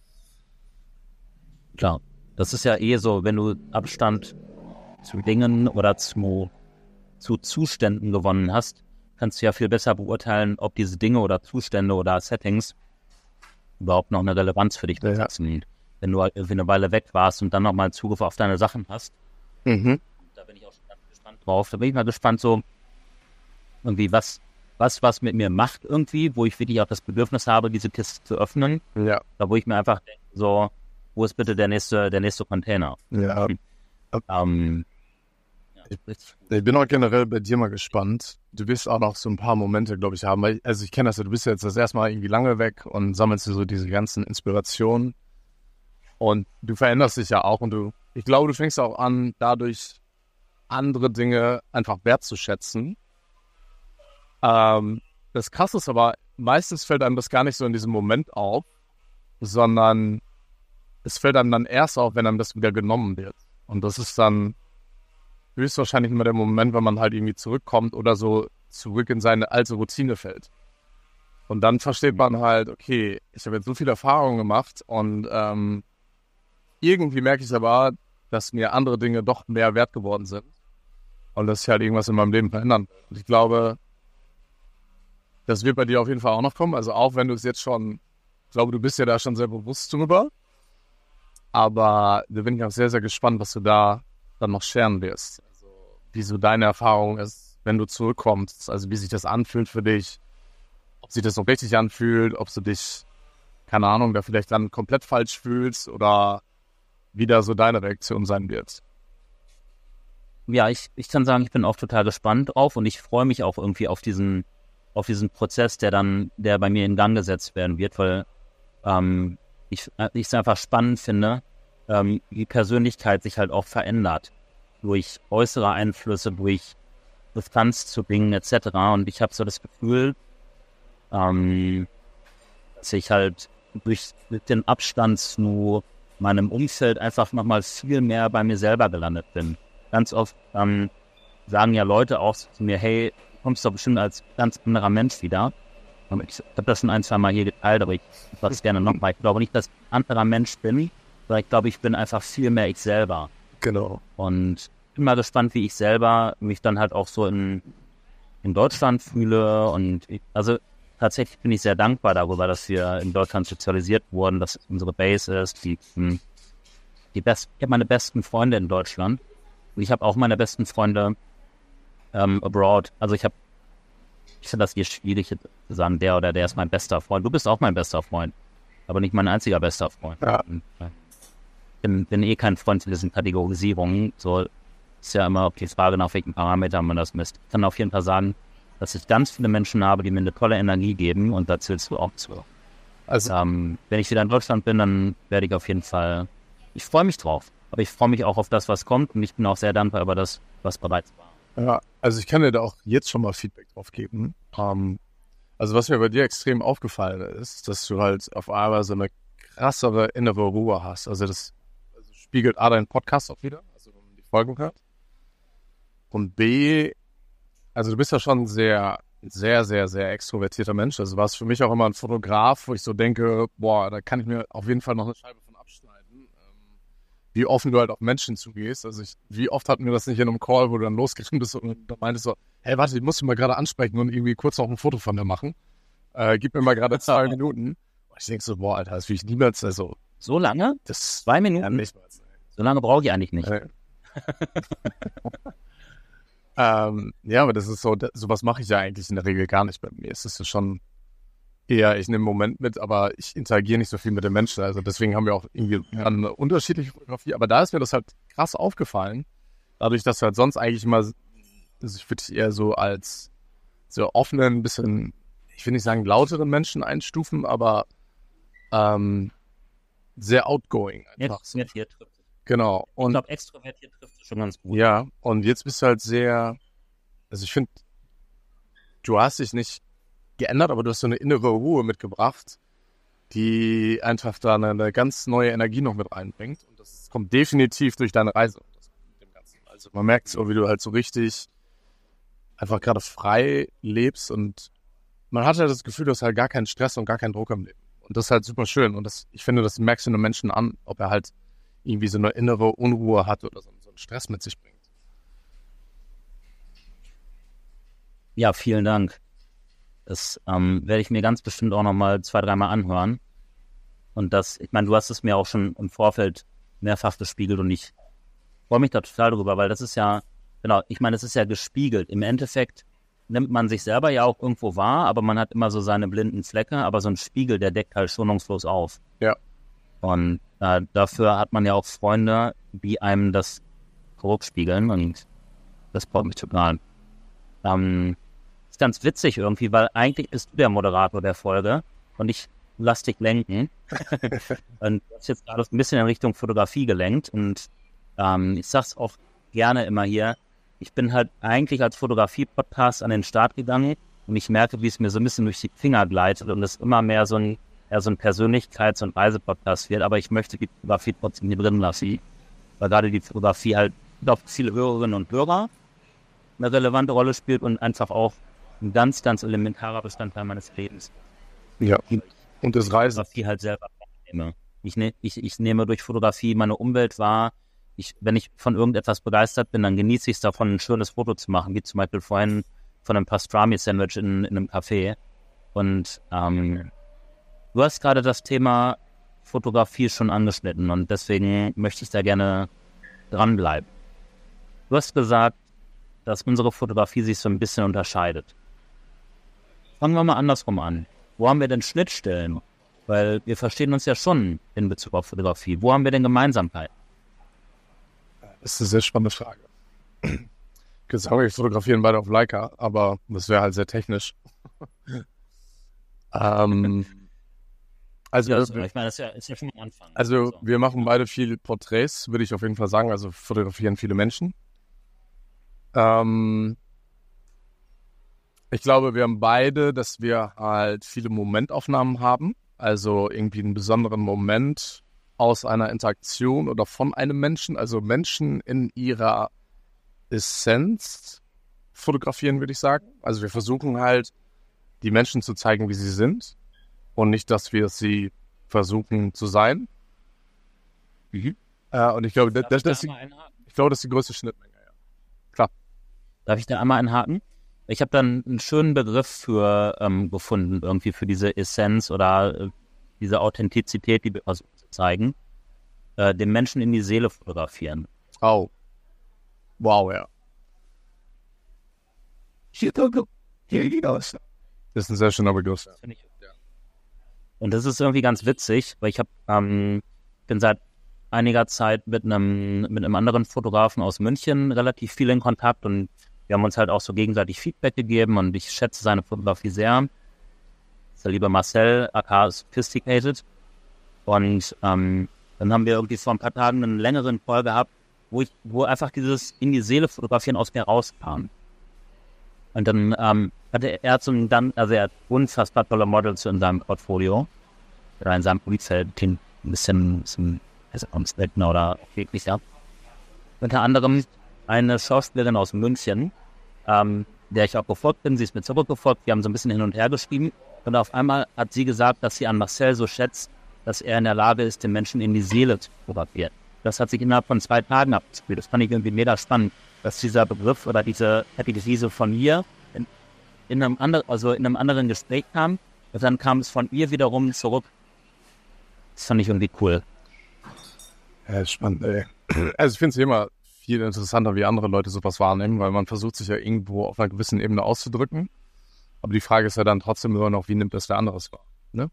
Klar, das ist ja eh so, wenn du Abstand zu Dingen oder zu, zu Zuständen gewonnen hast, kannst du ja viel besser beurteilen, ob diese Dinge oder Zustände oder Settings überhaupt noch eine Relevanz für dich besitzen. Ja. Wenn du halt irgendwie eine Weile weg warst und dann nochmal Zugriff auf deine Sachen hast, mhm. da bin ich auch schon ganz gespannt drauf. Da bin ich mal gespannt, so irgendwie was, was, was mit mir macht irgendwie, wo ich wirklich auch das Bedürfnis habe, diese Kiste zu öffnen. Ja. Da wo ich mir einfach denke, so, wo ist bitte der nächste, der nächste Container? Ja. Ähm, ja ich, ich bin auch generell bei dir mal gespannt. Du wirst auch noch so ein paar Momente, glaube ich, haben. Weil, also ich kenne das ja, du bist ja jetzt das erste Mal irgendwie lange weg und sammelst dir so diese ganzen Inspirationen. Und du veränderst dich ja auch und du, ich glaube, du fängst auch an, dadurch andere Dinge einfach wertzuschätzen. Ähm, das Krasse ist aber, meistens fällt einem das gar nicht so in diesem Moment auf, sondern es fällt einem dann erst auf, wenn einem das wieder genommen wird. Und das ist dann höchstwahrscheinlich immer der Moment, wenn man halt irgendwie zurückkommt oder so zurück in seine alte Routine fällt. Und dann versteht man halt, okay, ich habe jetzt so viele Erfahrungen gemacht und ähm, irgendwie merke ich aber, dass mir andere Dinge doch mehr wert geworden sind und dass ich halt irgendwas in meinem Leben verändern will. Und ich glaube, das wird bei dir auf jeden Fall auch noch kommen. Also auch wenn du es jetzt schon, ich glaube, du bist ja da schon sehr bewusst drüber. Aber da bin ich auch sehr, sehr gespannt, was du da dann noch scheren wirst. Also wie so deine Erfahrung ist, wenn du zurückkommst. Also wie sich das anfühlt für dich. Ob sich das noch richtig anfühlt, ob du dich, keine Ahnung, da vielleicht dann komplett falsch fühlst oder wie da so deine Reaktion sein wird. Ja, ich, ich kann sagen, ich bin auch total gespannt drauf und ich freue mich auch irgendwie auf diesen, auf diesen Prozess, der dann, der bei mir in Gang gesetzt werden wird, weil ähm, ich, ich es einfach spannend finde, ähm, wie Persönlichkeit sich halt auch verändert durch äußere Einflüsse, durch Distanz zu Dingen et cetera. Und ich habe so das Gefühl, ähm, dass ich halt durch den Abstand zu meinem Umfeld einfach nochmal viel mehr bei mir selber gelandet bin. Ganz oft ähm, sagen ja Leute auch zu mir, hey, du kommst doch bestimmt als ganz anderer Mensch wieder. Ich habe das schon ein, zwei Mal hier geteilt, aber ich sage es gerne nochmal. Ich glaube nicht, dass ich ein anderer Mensch bin, sondern ich glaube, ich bin einfach viel mehr ich selber. Genau. Und bin mal gespannt, wie ich selber mich dann halt auch so in, in Deutschland fühle. Und ich, also tatsächlich bin ich sehr dankbar darüber, dass wir in Deutschland sozialisiert wurden, dass es unsere Base ist. Die, die best, ich habe meine besten Freunde in Deutschland und ich habe auch meine besten Freunde ähm, abroad. Also ich habe Ich finde das hier schwierig zu sagen, der oder der ist mein bester Freund. Du bist auch mein bester Freund, aber nicht mein einziger bester Freund. Ja. Ich bin, bin eh kein Freund von diesen Kategorisierungen. So ist ja immer auf die Frage, nach welchen Parametern man das misst. Ich kann auf jeden Fall sagen, dass ich ganz viele Menschen habe, die mir eine tolle Energie geben und da zählst du auch zu. Also ähm, wenn ich wieder in Deutschland bin, dann werde ich auf jeden Fall, ich freue mich drauf, aber ich freue mich auch auf das, was kommt und ich bin auch sehr dankbar über das, was bereits war. Ja, also ich kann dir da auch jetzt schon mal Feedback drauf geben. Um, also was mir bei dir extrem aufgefallen ist, dass du halt auf einmal so eine krassere innere Ruhe hast. Also das also spiegelt A deinen Podcast auch wieder, also wenn man die Folgen hört. Und B, also du bist ja schon ein sehr, sehr, sehr, sehr extrovertierter Mensch. Also warst für mich auch immer ein Fotograf, wo ich so denke, boah, da kann ich mir auf jeden Fall noch eine Scheibe von abschneiden. Wie offen du halt auf Menschen zugehst. Also ich, wie oft hatten wir das nicht in einem Call, wo du dann losgerannt bist und da meintest so, hey, warte, ich muss dich mal gerade ansprechen und irgendwie kurz noch ein Foto von dir machen. Äh, gib mir mal gerade zwei Minuten. Und ich denke so, boah, Alter, das will ich niemals, also. So lange? Das Zwei Minuten? Ja, nicht mal. So lange brauche ich eigentlich nicht. Nee. ähm, ja, aber das ist so, das, sowas mache ich ja eigentlich in der Regel gar nicht bei mir. Es ist ja schon eher, ich nehme einen Moment mit, aber ich interagiere nicht so viel mit den Menschen. Also deswegen haben wir auch irgendwie eine unterschiedliche Fotografie. Aber da ist mir das halt krass aufgefallen. Dadurch, dass du halt sonst eigentlich immer, also ich würde dich eher so als so offenen, ein bisschen, ich will nicht sagen lauteren Menschen einstufen, aber ähm, sehr outgoing einfach. Extrovertiert trifft es. Genau. Und ich glaube, extrovertiert trifft es schon ganz gut. Ja, und jetzt bist du halt sehr, also ich finde, du hast dich nicht geändert, aber du hast so eine innere Ruhe mitgebracht, die einfach da eine, eine ganz neue Energie noch mit reinbringt. Und das kommt definitiv durch deine Reise. Das, mit dem Ganzen. Also man merkt so, wie du halt so richtig einfach gerade frei lebst und man hat halt das Gefühl, du hast halt gar keinen Stress und gar keinen Druck im Leben. Und das ist halt super schön. Und das, ich finde, das merkst du einem Menschen an, ob er halt irgendwie so eine innere Unruhe hat oder so, so einen Stress mit sich bringt. Ja, vielen Dank. Das ähm, werde ich mir ganz bestimmt auch nochmal zwei, dreimal anhören. Und das, ich meine, du hast es mir auch schon im Vorfeld mehrfach gespiegelt und ich freue mich da total drüber, weil das ist ja, genau, ich meine, es ist ja gespiegelt. Im Endeffekt nimmt man sich selber ja auch irgendwo wahr, aber man hat immer so seine blinden Flecke, aber so ein Spiegel, der deckt halt schonungslos auf. Ja. Und äh, dafür hat man ja auch Freunde, die einem das zurückspiegeln und das freut mich total. Ähm, ist ganz witzig irgendwie, weil eigentlich bist du der Moderator der Folge und ich lass dich lenken. Und du hast jetzt gerade ein bisschen in Richtung Fotografie gelenkt und ähm, ich sag's auch gerne immer hier, ich bin halt eigentlich als Fotografie-Podcast an den Start gegangen und ich merke, wie es mir so ein bisschen durch die Finger gleitet und es immer mehr so ein, eher so ein Persönlichkeits- und Reisepodcast wird, aber ich möchte die Fotografie trotzdem hier drin lassen, weil gerade die Fotografie halt doch viele Hörerinnen und Hörer eine relevante Rolle spielt und einfach auch ein ganz, ganz elementarer Bestandteil meines Lebens. Ja. Und das Reisen. Fotografie halt selber nehme. Ich, ne, ich, ich nehme durch Fotografie meine Umwelt wahr. Ich, wenn ich von irgendetwas begeistert bin, dann genieße ich es davon, ein schönes Foto zu machen, wie zum Beispiel vorhin von einem Pastrami-Sandwich in, in einem Café. Und ähm, du hast gerade das Thema Fotografie schon angeschnitten und deswegen möchte ich da gerne dranbleiben. Du hast gesagt, dass unsere Fotografie sich so ein bisschen unterscheidet. Fangen wir mal andersrum an. Wo haben wir denn Schnittstellen? Weil wir verstehen uns ja schon in Bezug auf Fotografie. Wo haben wir denn Gemeinsamkeiten? Das ist eine sehr spannende Frage. Ich könnte sagen, wir fotografieren beide auf Leica, aber das wäre halt sehr technisch. ähm, also, ja, also, ich meine, das ist ja, ist ja schon am Anfang. Also, so. Wir machen beide viel Porträts, würde ich auf jeden Fall sagen. Also fotografieren viele Menschen. Ähm, ich glaube, wir haben beide, dass wir halt viele Momentaufnahmen haben. Also irgendwie einen besonderen Moment aus einer Interaktion oder von einem Menschen, also Menschen in ihrer Essenz fotografieren, würde ich sagen. Also wir versuchen halt, die Menschen zu zeigen, wie sie sind und nicht, dass wir sie versuchen zu sein. Mhm. Äh, und ich glaube, das, das, da das, ich glaube, das ist die größte Schnittmenge. Ja. Klar. Darf ich da einmal einhaken? Ich habe dann einen schönen Begriff für ähm, gefunden, irgendwie für diese Essenz oder äh, diese Authentizität, die wir versuchen zu zeigen, äh, den Menschen in die Seele fotografieren. Oh. Wow, ja. Das ist ein sehr schöner Begriff. Das finde ich. Und das ist irgendwie ganz witzig, weil ich habe ähm, bin seit einiger Zeit mit einem mit einem anderen Fotografen aus München relativ viel in Kontakt und wir haben uns halt auch so gegenseitig Feedback gegeben und ich schätze seine Fotografie sehr. Das ist der liebe Marcel, aka Sophisticated. Und ähm, dann haben wir irgendwie vor ein paar Tagen einen längeren Call gehabt, wo ich, wo einfach dieses in die Seele fotografieren aus mir rauskam. Und dann ähm, hatte er, er zum dann, also er hat unfassbar tolle Models in seinem Portfolio oder in seinem Umfeld, ein bisschen, bisschen umstritten oder wirklich, ja. Unter anderem eine Schauspielerin aus München, ähm, der ich auch gefolgt bin, sie ist mir zurückgefolgt, wir haben so ein bisschen hin und her geschrieben und auf einmal hat sie gesagt, dass sie an Marcel so schätzt, dass er in der Lage ist, den Menschen in die Seele zu fotografieren. Das hat sich innerhalb von zwei Tagen abgespielt. Das fand ich irgendwie mega spannend, dass dieser Begriff oder diese Episode von mir in, in, einem anderen, also in einem anderen Gespräch kam und dann kam es von ihr wiederum zurück. Das fand ich irgendwie cool. Ja, spannend, ey. Also ich finde es immer viel interessanter, wie andere Leute sowas wahrnehmen, weil man versucht sich ja irgendwo auf einer gewissen Ebene auszudrücken. Aber die Frage ist ja dann trotzdem immer noch, wie nimmt das der anderes wahr, ne?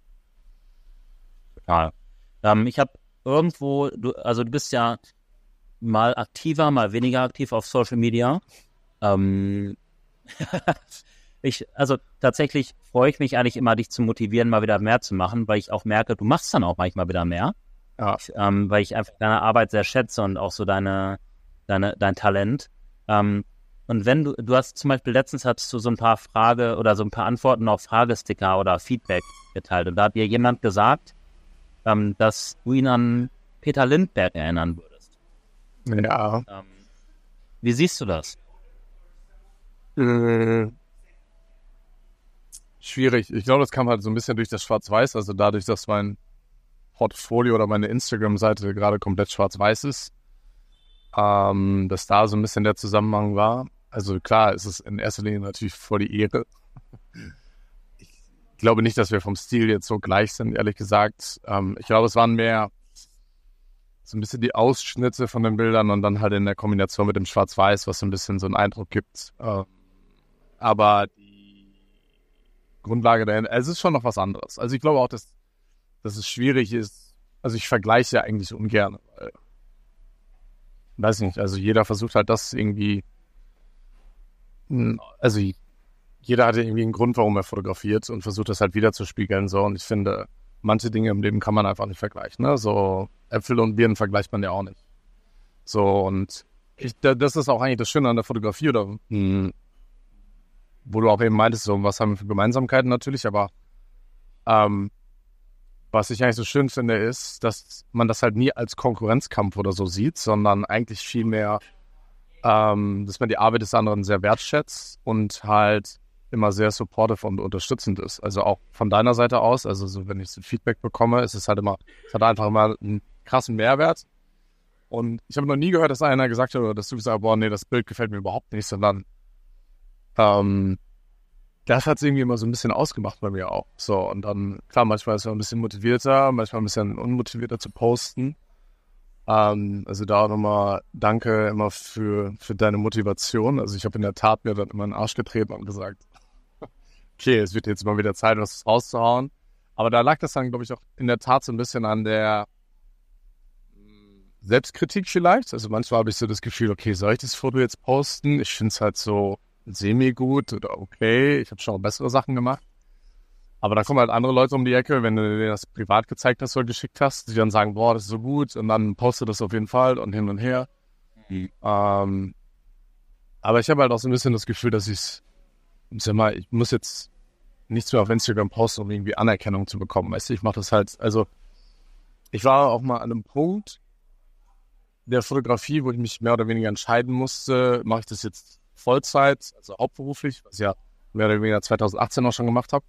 Ja. Ähm, ich habe irgendwo, du, also du bist ja mal aktiver, mal weniger aktiv auf Social Media. Ähm, ich, also tatsächlich freue ich mich eigentlich immer, dich zu motivieren, mal wieder mehr zu machen, weil ich auch merke, du machst dann auch manchmal wieder mehr. Ja. Ich, ähm, weil ich einfach deine Arbeit sehr schätze und auch so deine, deine, dein Talent. Ähm, und wenn du, du hast zum Beispiel letztens hattest du so ein paar Frage oder so ein paar Antworten auf Fragesticker oder Feedback geteilt und da hat dir jemand gesagt, ähm, dass du ihn an Peter Lindbergh erinnern würdest. Ja. Ähm, wie siehst du das? Äh, schwierig. Ich glaube, das kam halt so ein bisschen durch das Schwarz-Weiß, also dadurch, dass mein Portfolio oder meine Instagram-Seite gerade komplett schwarz-weiß ist, ähm, dass da so ein bisschen der Zusammenhang war. Also klar, es ist in erster Linie natürlich voll die Ehre. Ich glaube nicht, dass wir vom Stil jetzt so gleich sind, ehrlich gesagt. Ähm, ich glaube, es waren mehr so ein bisschen die Ausschnitte von den Bildern und dann halt in der Kombination mit dem Schwarz-Weiß, was so ein bisschen so einen Eindruck gibt. Ähm, aber die Grundlage dahinter, es ist schon noch was anderes. Also ich glaube auch, dass, dass es schwierig ist. Also ich vergleiche eigentlich ungern. Weil, weiß nicht, also jeder versucht halt das irgendwie, also jeder hat ja irgendwie einen Grund, warum er fotografiert und versucht das halt wiederzuspiegeln. So. Und ich finde, manche Dinge im Leben kann man einfach nicht vergleichen. Ne? So Äpfel und Birnen vergleicht man ja auch nicht. So, und ich, das ist auch eigentlich das Schöne an der Fotografie, oder mh, wo du auch eben meintest, so, was haben wir für Gemeinsamkeiten natürlich, aber ähm, was ich eigentlich so schön finde, ist, dass man das halt nie als Konkurrenzkampf oder so sieht, sondern eigentlich viel mehr, ähm, dass man die Arbeit des anderen sehr wertschätzt und halt immer sehr supportive und unterstützend ist. Also auch von deiner Seite aus, also so, wenn ich so Feedback bekomme, ist es halt immer, es hat einfach immer einen krassen Mehrwert. Und ich habe noch nie gehört, dass einer gesagt hat, oder dass du gesagt hast, boah, nee, das Bild gefällt mir überhaupt nicht, sondern ähm, das hat es irgendwie immer so ein bisschen ausgemacht bei mir auch. So, und dann, klar, manchmal ist man ein bisschen motivierter, manchmal ein bisschen unmotivierter zu posten. Ähm, also da auch nochmal danke immer für, für deine Motivation. Also ich habe in der Tat mir dann immer in den Arsch getreten und gesagt, okay, es wird jetzt mal wieder Zeit, was rauszuhauen. Aber da lag das dann, glaube ich, auch in der Tat so ein bisschen an der Selbstkritik vielleicht. Also manchmal habe ich so das Gefühl, okay, soll ich das Foto jetzt posten? Ich finde es halt so semi-gut oder okay. Ich habe schon auch bessere Sachen gemacht. Aber da kommen halt andere Leute um die Ecke, wenn du dir das privat gezeigt hast oder geschickt hast, die dann sagen, boah, das ist so gut und dann postet das auf jeden Fall und hin und her. Mhm. Ähm, aber ich habe halt auch so ein bisschen das Gefühl, dass ich sag mal, ich muss jetzt nichts mehr auf Instagram posten, um irgendwie Anerkennung zu bekommen. Weißt du, ich mache das halt, also ich war auch mal an einem Punkt der Fotografie, wo ich mich mehr oder weniger entscheiden musste, mache ich das jetzt Vollzeit, also hauptberuflich, was ich ja mehr oder weniger zwanzig achtzehn auch schon gemacht habe,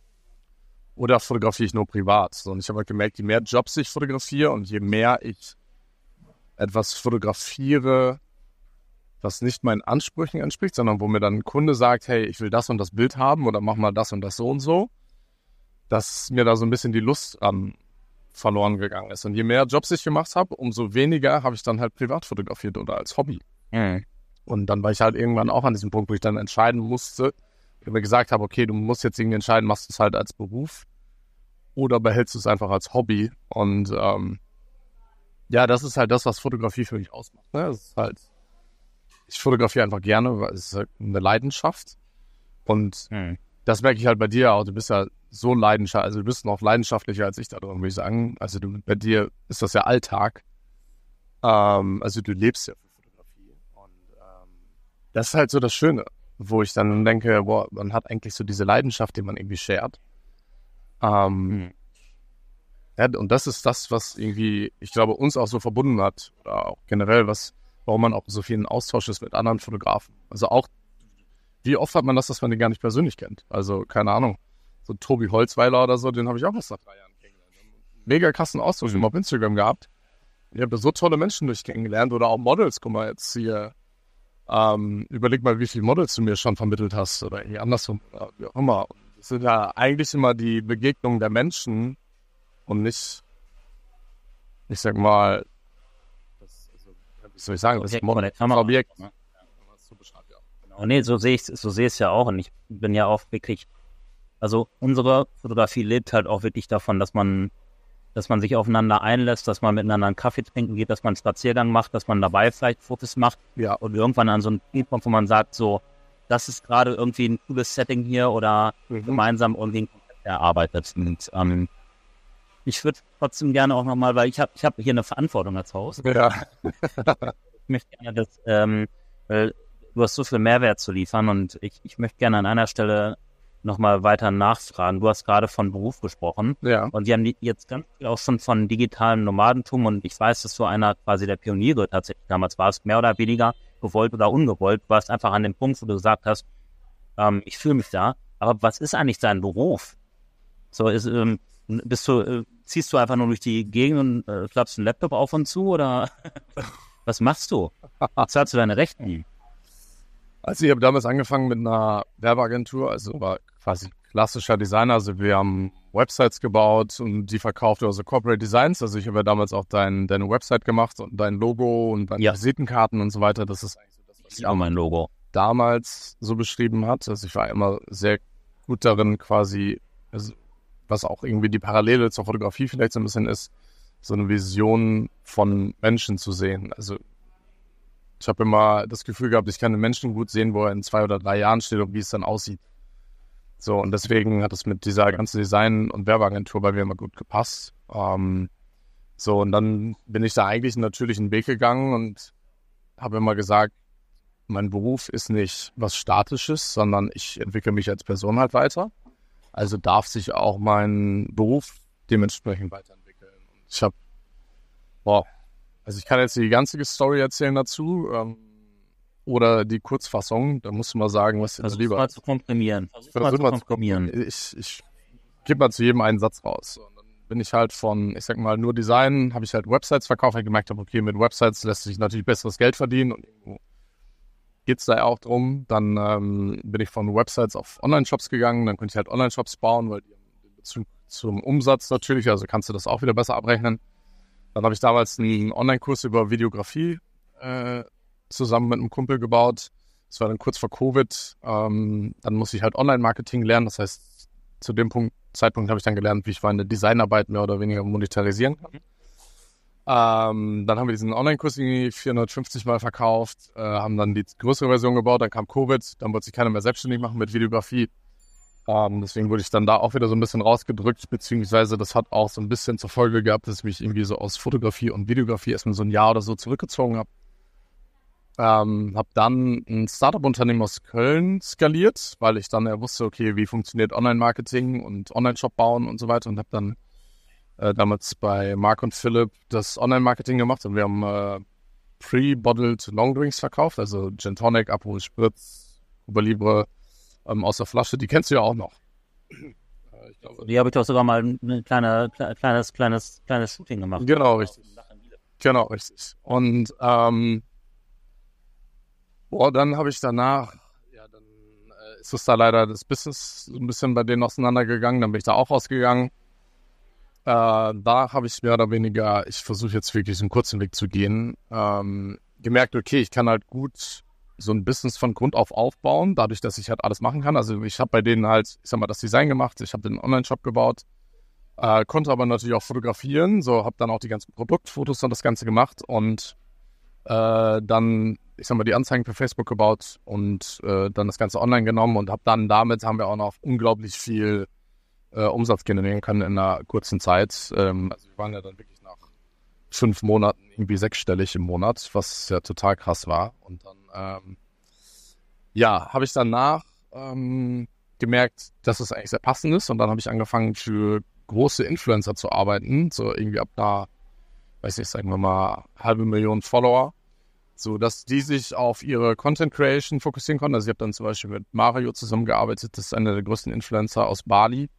oder fotografiere ich nur privat. So, und ich habe halt gemerkt, je mehr Jobs ich fotografiere und je mehr ich etwas fotografiere, was nicht meinen Ansprüchen entspricht, sondern wo mir dann ein Kunde sagt, hey, ich will das und das Bild haben oder mach mal das und das so und so, dass mir da so ein bisschen die Lust an verloren gegangen ist. Und je mehr Jobs ich gemacht habe, umso weniger habe ich dann halt privat fotografiert oder als Hobby. Mhm. Und dann war ich halt irgendwann auch an diesem Punkt, wo ich dann entscheiden musste, wo mir gesagt habe, okay, du musst jetzt irgendwie entscheiden, machst du es halt als Beruf oder behältst du es einfach als Hobby. Und ähm, ja, das ist halt das, was Fotografie für mich ausmacht. Ne? Das ist halt, ich fotografiere einfach gerne, weil es ist halt eine Leidenschaft. Und hm. das merke ich halt bei dir auch. Du bist ja so leidenschaftlich, also du bist noch leidenschaftlicher als ich da drin, würde ich sagen. Also du, bei dir ist das ja Alltag. Ähm, also du lebst ja für Fotografie. Und ähm, das ist halt so das Schöne, wo ich dann denke, boah, man hat eigentlich so diese Leidenschaft, die man irgendwie shared. Ähm, hm. ja, und das ist das, was irgendwie, ich glaube, uns auch so verbunden hat. Oder auch generell, was, warum man auch so viel in Austausch ist mit anderen Fotografen. Also auch, wie oft hat man das, dass man den gar nicht persönlich kennt? Also, keine Ahnung, so Tobi Holzweiler oder so, den habe ich auch erst nach drei Jahren kennengelernt. Mega krassen Austausch mhm. immer auf Instagram gehabt. Ich habe so tolle Menschen durch kennengelernt oder auch Models. Guck mal, jetzt hier, ähm, überleg mal, wie viele Models du mir schon vermittelt hast oder irgendwie andersrum, oder wie auch immer. Das sind ja eigentlich immer die Begegnungen der Menschen und nicht, ich sag mal, das, also, wie soll ich sagen, das Objekt. Das Objekt. Ne? Oh, nee, so sehe ich so sehe ich es ja auch. Und ich bin ja auch wirklich, also unsere Fotografie lebt halt auch wirklich davon, dass man, dass man sich aufeinander einlässt, dass man miteinander einen Kaffee trinken geht, dass man einen Spaziergang macht, dass man dabei vielleicht Fotos macht. Ja. Und irgendwann an so einen Punkt kommt, wo man sagt, so, das ist gerade irgendwie ein cooles Setting hier oder mhm. gemeinsam irgendwie ein Konzept erarbeitet. Und ähm, ich würde trotzdem gerne auch nochmal, weil ich habe ich hab hier eine Verantwortung als Haus. Ja. Ich möchte gerne das, ähm, weil du hast so viel Mehrwert zu liefern und ich, ich möchte gerne an einer Stelle nochmal weiter nachfragen. Du hast gerade von Beruf gesprochen. Ja. Und wir haben jetzt ganz viel auch schon von digitalem Nomadentum und ich weiß, dass du einer quasi der Pioniere tatsächlich damals warst, mehr oder weniger gewollt oder ungewollt. Du warst einfach an dem Punkt, wo du gesagt hast, ähm, ich fühle mich da. Aber was ist eigentlich dein Beruf? So ist, ähm, bist du, äh, ziehst du einfach nur durch die Gegend und äh, klappst einen Laptop auf und zu oder was machst du? Zahlst du deine Rechnungen? Also ich habe damals angefangen mit einer Werbeagentur, also war quasi klassischer Designer. Also wir haben Websites gebaut und die verkauft, also Corporate Designs. Also ich habe ja damals auch dein, deine Website gemacht und dein Logo und deine ja. Visitenkarten und so weiter. Das ist eigentlich so das, was ich auch mein Logo damals so beschrieben hat. Also ich war immer sehr gut darin quasi, also was auch irgendwie die Parallele zur Fotografie vielleicht so ein bisschen ist, so eine Vision von Menschen zu sehen. Also ich habe immer das Gefühl gehabt, ich kann den Menschen gut sehen, wo er in zwei oder drei Jahren steht und wie es dann aussieht. So, und deswegen hat es mit dieser ganzen Design- und Werbeagentur bei mir immer gut gepasst. Ähm, so, und dann bin ich da eigentlich einen natürlichen Weg gegangen und habe immer gesagt, mein Beruf ist nicht was Statisches, sondern ich entwickle mich als Person halt weiter. Also darf sich auch mein Beruf dementsprechend weiterentwickeln. Und ich habe, boah, also ich kann jetzt die ganze Story erzählen dazu. Ähm, oder die Kurzfassung. Da musst du mal sagen, was dir Versuch lieber mal zu komprimieren. Versuch, Versuch mal zu mal komprimieren. zu komprimieren. Ich, ich gebe mal zu jedem einen Satz raus. Und dann bin ich halt von, ich sag mal, nur Design, habe ich halt Websites verkauft, weil ich gemerkt habe, okay, mit Websites lässt sich natürlich besseres Geld verdienen und irgendwo geht es da ja auch drum. Dann ähm, bin ich von Websites auf Online-Shops gegangen, dann konnte ich halt Online-Shops bauen, weil die haben den Bezug zum Umsatz natürlich, also kannst du das auch wieder besser abrechnen. Dann habe ich damals einen Online-Kurs über Videografie äh, zusammen mit einem Kumpel gebaut. Das war dann kurz vor Covid. Ähm, dann musste ich halt Online-Marketing lernen. Das heißt, zu dem Punkt, Zeitpunkt habe ich dann gelernt, wie ich meine Designarbeit mehr oder weniger monetarisieren kann. Ähm, dann haben wir diesen Online-Kurs irgendwie vierhundertfünfzig Mal verkauft, äh, haben dann die größere Version gebaut, dann kam Covid, dann wollte sich keiner mehr selbstständig machen mit Videografie. Ähm, deswegen wurde ich dann da auch wieder so ein bisschen rausgedrückt, beziehungsweise das hat auch so ein bisschen zur Folge gehabt, dass ich mich irgendwie so aus Fotografie und Videografie erstmal so ein Jahr oder so zurückgezogen habe. Ähm, habe dann ein Startup-Unternehmen aus Köln skaliert, weil ich dann ja wusste, okay, wie funktioniert Online-Marketing und Online-Shop bauen und so weiter, und habe dann äh, damals bei Mark und Philipp das Online-Marketing gemacht und wir haben äh, pre-bottled Longdrinks verkauft, also Gin Tonic, Aperol Spritz, Cuba Libre ähm, aus der Flasche, die kennst du ja auch noch. äh, ich glaube, die habe ich doch sogar mal ein kleine, kleines, kleines, kleines Shooting gemacht. Genau, richtig. Genau, richtig. Und ähm, boah, dann habe ich danach, ja, dann äh, ist es da leider das Business so ein bisschen bei denen auseinandergegangen, dann bin ich da auch rausgegangen. Äh, da habe ich mehr oder weniger, ich versuche jetzt wirklich einen kurzen Weg zu gehen, ähm, gemerkt, okay, ich kann halt gut so ein Business von Grund auf aufbauen, dadurch, dass ich halt alles machen kann. Also ich habe bei denen halt, ich sag mal, das Design gemacht, ich habe den Online-Shop gebaut, äh, konnte aber natürlich auch fotografieren, so habe dann auch die ganzen Produktfotos und das Ganze gemacht und äh, dann, ich sag mal, die Anzeigen für Facebook gebaut und äh, dann das Ganze online genommen und habe dann damit, haben wir auch noch unglaublich viel äh, Umsatz generieren können in einer kurzen Zeit. Ähm, also wir waren ja dann wirklich nach fünf Monaten irgendwie sechsstellig im Monat, was ja total krass war. Und dann, ähm, ja, habe ich danach ähm, gemerkt, dass es eigentlich sehr passend ist. Und dann habe ich angefangen, für große Influencer zu arbeiten, so irgendwie ab da, weiß nicht, sagen wir mal, halbe Million Follower, so dass die sich auf ihre Content Creation fokussieren konnten. Also ich habe dann zum Beispiel mit Mario zusammengearbeitet, das ist einer der größten Influencer aus Bali.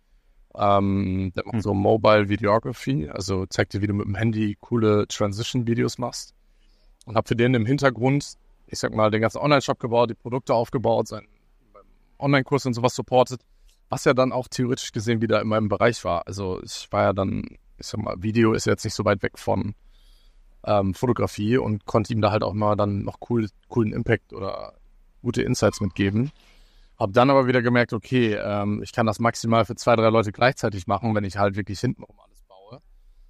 Ähm, der macht so Mobile Videography, also zeigt dir, wie du mit dem Handy coole Transition-Videos machst. Und habe für den im Hintergrund, ich sag mal, den ganzen Online-Shop gebaut, die Produkte aufgebaut, seinen Online-Kurs und sowas supportet, was ja dann auch theoretisch gesehen wieder in meinem Bereich war. Also ich war ja dann, ich sag mal, Video ist jetzt nicht so weit weg von ähm, Fotografie und konnte ihm da halt auch mal dann noch cool, coolen Impact oder gute Insights mitgeben. Habe dann aber wieder gemerkt, okay, ähm, ich kann das maximal für zwei, drei Leute gleichzeitig machen, wenn ich halt wirklich hintenrum alles baue.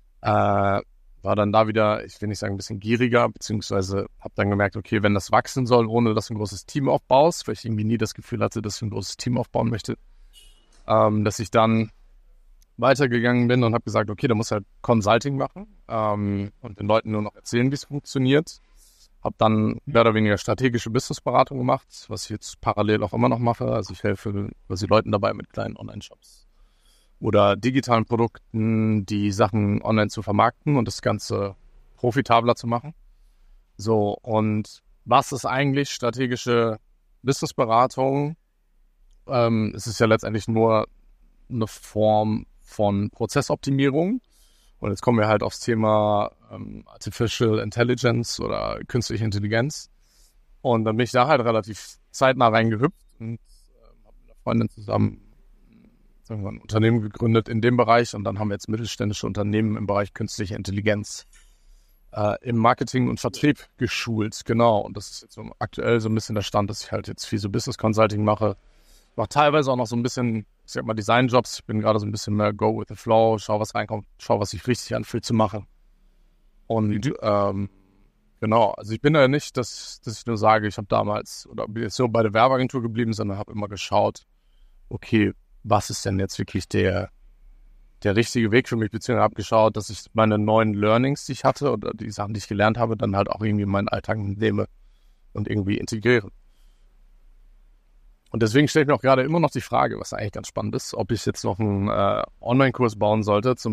Äh, war dann da wieder, ich will nicht sagen ein bisschen gieriger, beziehungsweise habe dann gemerkt, okay, wenn das wachsen soll, ohne dass du ein großes Team aufbaust, weil ich irgendwie nie das Gefühl hatte, dass ich ein großes Team aufbauen möchte, ähm, dass ich dann weitergegangen bin und habe gesagt, okay, da muss halt Consulting machen ähm, und den Leuten nur noch erzählen, wie es funktioniert. Habe dann mehr oder weniger strategische Businessberatung gemacht, was ich jetzt parallel auch immer noch mache. Also ich helfe quasi Leuten dabei mit kleinen Online-Shops oder digitalen Produkten, die Sachen online zu vermarkten und das Ganze profitabler zu machen. So, und was ist eigentlich strategische Businessberatung? Ähm, es ist ja letztendlich nur eine Form von Prozessoptimierung. Und jetzt kommen wir halt aufs Thema ähm, Artificial Intelligence oder künstliche Intelligenz. Und dann bin ich da halt relativ zeitnah reingehüpft und äh, habe mit einer Freundin zusammen sagen wir, ein Unternehmen gegründet in dem Bereich. Und dann haben wir jetzt mittelständische Unternehmen im Bereich künstliche Intelligenz äh, im Marketing und Vertrieb geschult. Genau. Und das ist jetzt so aktuell so ein bisschen der Stand, dass ich halt jetzt viel so Business Consulting mache. Ich mache teilweise auch noch so ein bisschen, ich sag mal, Designjobs. Ich bin gerade so ein bisschen mehr Go with the Flow, schau, was reinkommt, schau, was sich richtig anfühlt zu machen. Und ähm, genau, also ich bin da nicht, dass, dass ich nur sage, ich habe damals oder bin jetzt so bei der Werbeagentur geblieben, sondern habe immer geschaut, okay, was ist denn jetzt wirklich der, der richtige Weg für mich, beziehungsweise habe geschaut, dass ich meine neuen Learnings, die ich hatte oder die Sachen, die ich gelernt habe, dann halt auch irgendwie in meinen Alltag nehme und irgendwie integriere. Und deswegen stelle ich mir auch gerade immer noch die Frage, was eigentlich ganz spannend ist, ob ich jetzt noch einen äh, Online-Kurs bauen sollte zum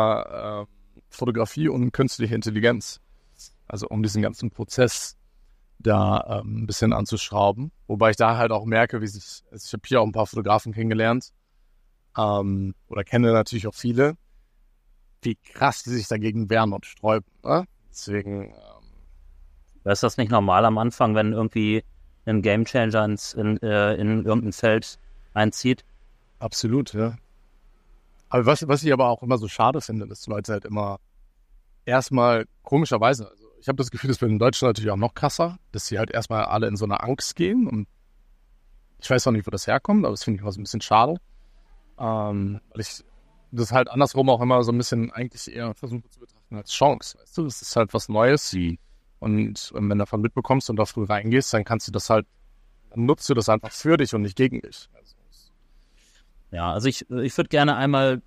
Thema äh, Fotografie und künstliche Intelligenz. Also um diesen ganzen Prozess da ähm, ein bisschen anzuschrauben. Wobei ich da halt auch merke, wie sich, also ich habe hier auch ein paar Fotografen kennengelernt ähm, oder kenne natürlich auch viele, wie krass die sich dagegen wehren und sträuben. Ne? Deswegen... Ähm, ist das nicht normal am Anfang, wenn irgendwie ein Gamechanger ins, in, äh, in irgendein Feld einzieht? Absolut, ja. Aber was, was ich aber auch immer so schade finde, dass die Leute halt immer erstmal komischerweise, also ich habe das Gefühl, das wird in Deutschland natürlich auch noch krasser, dass sie halt erstmal alle in so eine Angst gehen und ich weiß auch nicht, wo das herkommt, aber das finde ich immer so ein bisschen schade. Ähm, weil ich das halt andersrum auch immer so ein bisschen eigentlich eher versuche zu betrachten als Chance, weißt du? Das ist halt was Neues. Mhm. Und wenn du davon mitbekommst und da früh reingehst, dann kannst du das halt, dann nutzt du das einfach für dich und nicht gegen dich. Also, ja, also ich, ich würde gerne einmal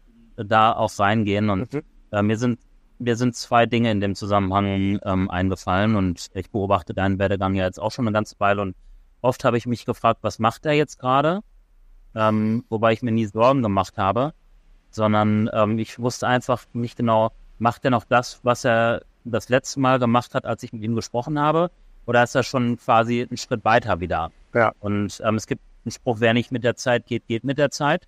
da auch reingehen und mhm. äh, mir sind mir sind zwei Dinge in dem Zusammenhang ähm, eingefallen und ich beobachte deinen Werdegang ja jetzt auch schon eine ganze Weile und oft habe ich mich gefragt, was macht er jetzt gerade? Ähm, wobei ich mir nie Sorgen gemacht habe, sondern ähm, ich wusste einfach nicht genau, macht er noch das, was er das letzte Mal gemacht hat, als ich mit ihm gesprochen habe, oder ist er schon quasi einen Schritt weiter wieder? Ja. Und ähm, es gibt einen Spruch, wer nicht mit der Zeit geht, geht mit der Zeit.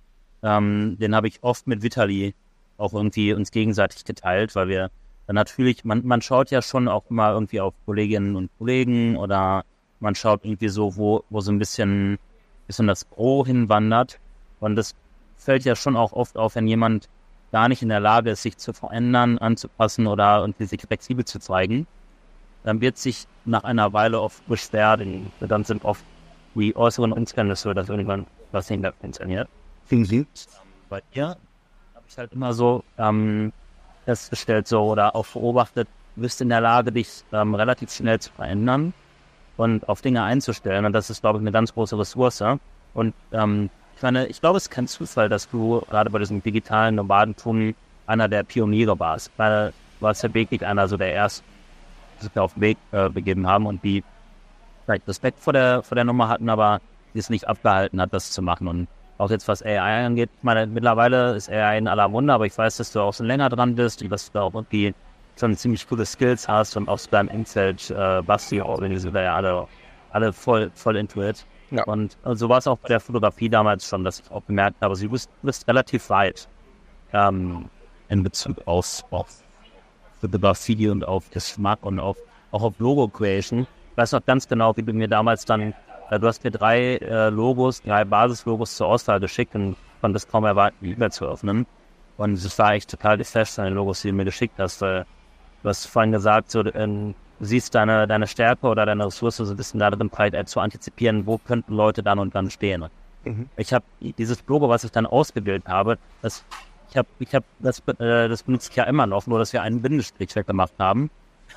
Ähm, den habe ich oft mit Vitali auch irgendwie uns gegenseitig geteilt, weil wir dann natürlich, man, man schaut ja schon auch immer irgendwie auf Kolleginnen und Kollegen oder man schaut irgendwie so, wo, wo so ein bisschen, bisschen das Pro hinwandert. Und das fällt ja schon auch oft auf, wenn jemand gar nicht in der Lage ist, sich zu verändern, anzupassen oder irgendwie sich flexibel zu zeigen, dann wird sich nach einer Weile oft beschwert. Dann sind oft die äußeren Umstände, dass irgendwann was nicht mehr funktioniert. Mhm. Bei dir habe ich halt immer so ähm, festgestellt so oder auch beobachtet, du bist in der Lage, dich ähm, relativ schnell zu verändern und auf Dinge einzustellen. Und das ist, glaube ich, eine ganz große Ressource. Und ähm, ich meine, ich glaube, es ist kein Zufall, dass du gerade bei diesem digitalen Nomadentum einer der Pioniere warst. Weil du warst ja wirklich einer so der Ersten, die sich auf den Weg äh, begeben haben und die vielleicht Respekt vor der, vor der Nummer hatten, aber die es nicht abgehalten hat, das zu machen. Und auch jetzt, was A I angeht, ich meine, mittlerweile ist A I in aller Munde, aber ich weiß, dass du auch schon länger dran bist und dass du da auch irgendwie schon ziemlich coole Skills hast und aus deinem Umfeld, äh, Basti, auch wenn die sind da ja alle, alle voll, voll into it. Ja. Und so war es auch bei der Fotografie damals schon, dass ich auch bemerkt habe, du bist, bist relativ weit ähm, in Bezug auf, auf Fotografie und auf Geschmack und auf, auch auf Logo-Creation. Ich weiß noch ganz genau, wie du mir damals dann, äh, du hast mir drei äh, Logos, drei Basislogos zur Auswahl geschickt und konnte es kaum erwarten, die E-Mail zu öffnen. Und es war echt total geflasht, deine Logos, die du mir geschickt hast. Äh, du hast vorhin gesagt, so, ähm, du siehst deine, deine Stärke oder deine Ressource so ein bisschen darin, halt, äh, zu antizipieren, wo könnten Leute dann und dann stehen. Mhm. Ich habe dieses Logo, was ich dann ausgewählt habe, das, ich habe, ich habe, das, äh, das benutze ich ja immer noch, nur dass wir einen Bindestrich weggemacht haben.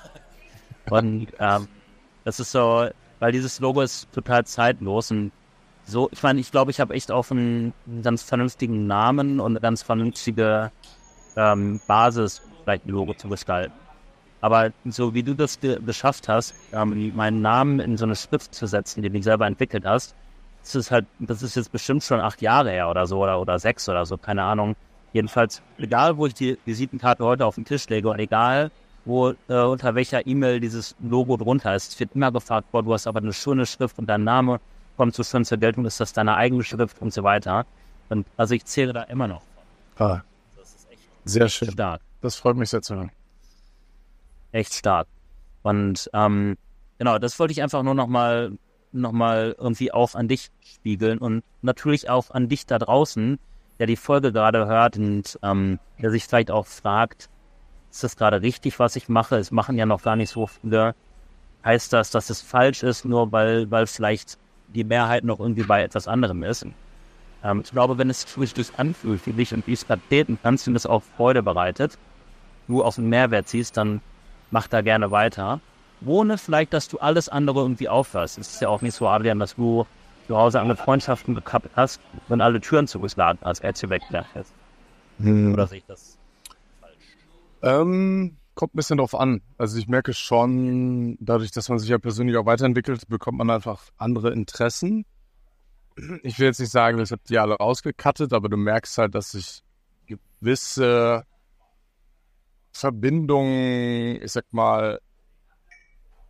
Und ähm, das ist so, weil dieses Logo ist total zeitlos und so, ich meine, ich glaube, ich habe echt auch einen, einen ganz vernünftigen Namen und eine ganz vernünftige ähm, Basis, vielleicht ein Logo zu gestalten. Aber so wie du das ge- geschafft hast, ähm, meinen Namen in so eine Schrift zu setzen, die du selber entwickelt hast, das ist halt, das ist jetzt bestimmt schon acht Jahre her oder so oder, oder sechs oder so, keine Ahnung. Jedenfalls, egal wo ich die Visitenkarte heute auf den Tisch lege und egal wo äh, unter welcher E-Mail dieses Logo drunter ist, es wird immer gefragt, boah, du hast aber eine schöne Schrift und dein Name kommt so schön zur Geltung, ist das deine eigene Schrift und so weiter. Und also ich zähle da immer noch. Ah, Das ist echt sehr schön. stark. Das freut mich sehr zu hören. Echt stark. Und ähm, genau, das wollte ich einfach nur nochmal noch mal irgendwie auch an dich spiegeln und natürlich auch an dich da draußen, der die Folge gerade hört und ähm, der sich vielleicht auch fragt, ist das gerade richtig, was ich mache? Es machen ja noch gar nicht so viele. Heißt das, dass es falsch ist, nur weil, weil vielleicht die Mehrheit noch irgendwie bei etwas anderem ist? Ähm, ich glaube, wenn es sich durch anfühlt für dich und wie es gerade beten kannst und es auch Freude bereitet, du auf einen Mehrwert siehst, dann mach da gerne weiter. Ohne vielleicht, dass du alles andere irgendwie aufhörst. Es ist ja auch nicht so, Adrian, dass du zu Hause alle Freundschaften gekappt hast und alle Türen zugeschlagen hast, als du weggegangen bist. Hm. Oder sehe ich das falsch? Ähm, kommt ein bisschen drauf an. Also ich merke schon, dadurch, dass man sich ja persönlich auch weiterentwickelt, bekommt man einfach andere Interessen. Ich will jetzt nicht sagen, ich habe die alle rausgekattet, aber du merkst halt, dass sich gewisse Verbindungen, ich sag mal,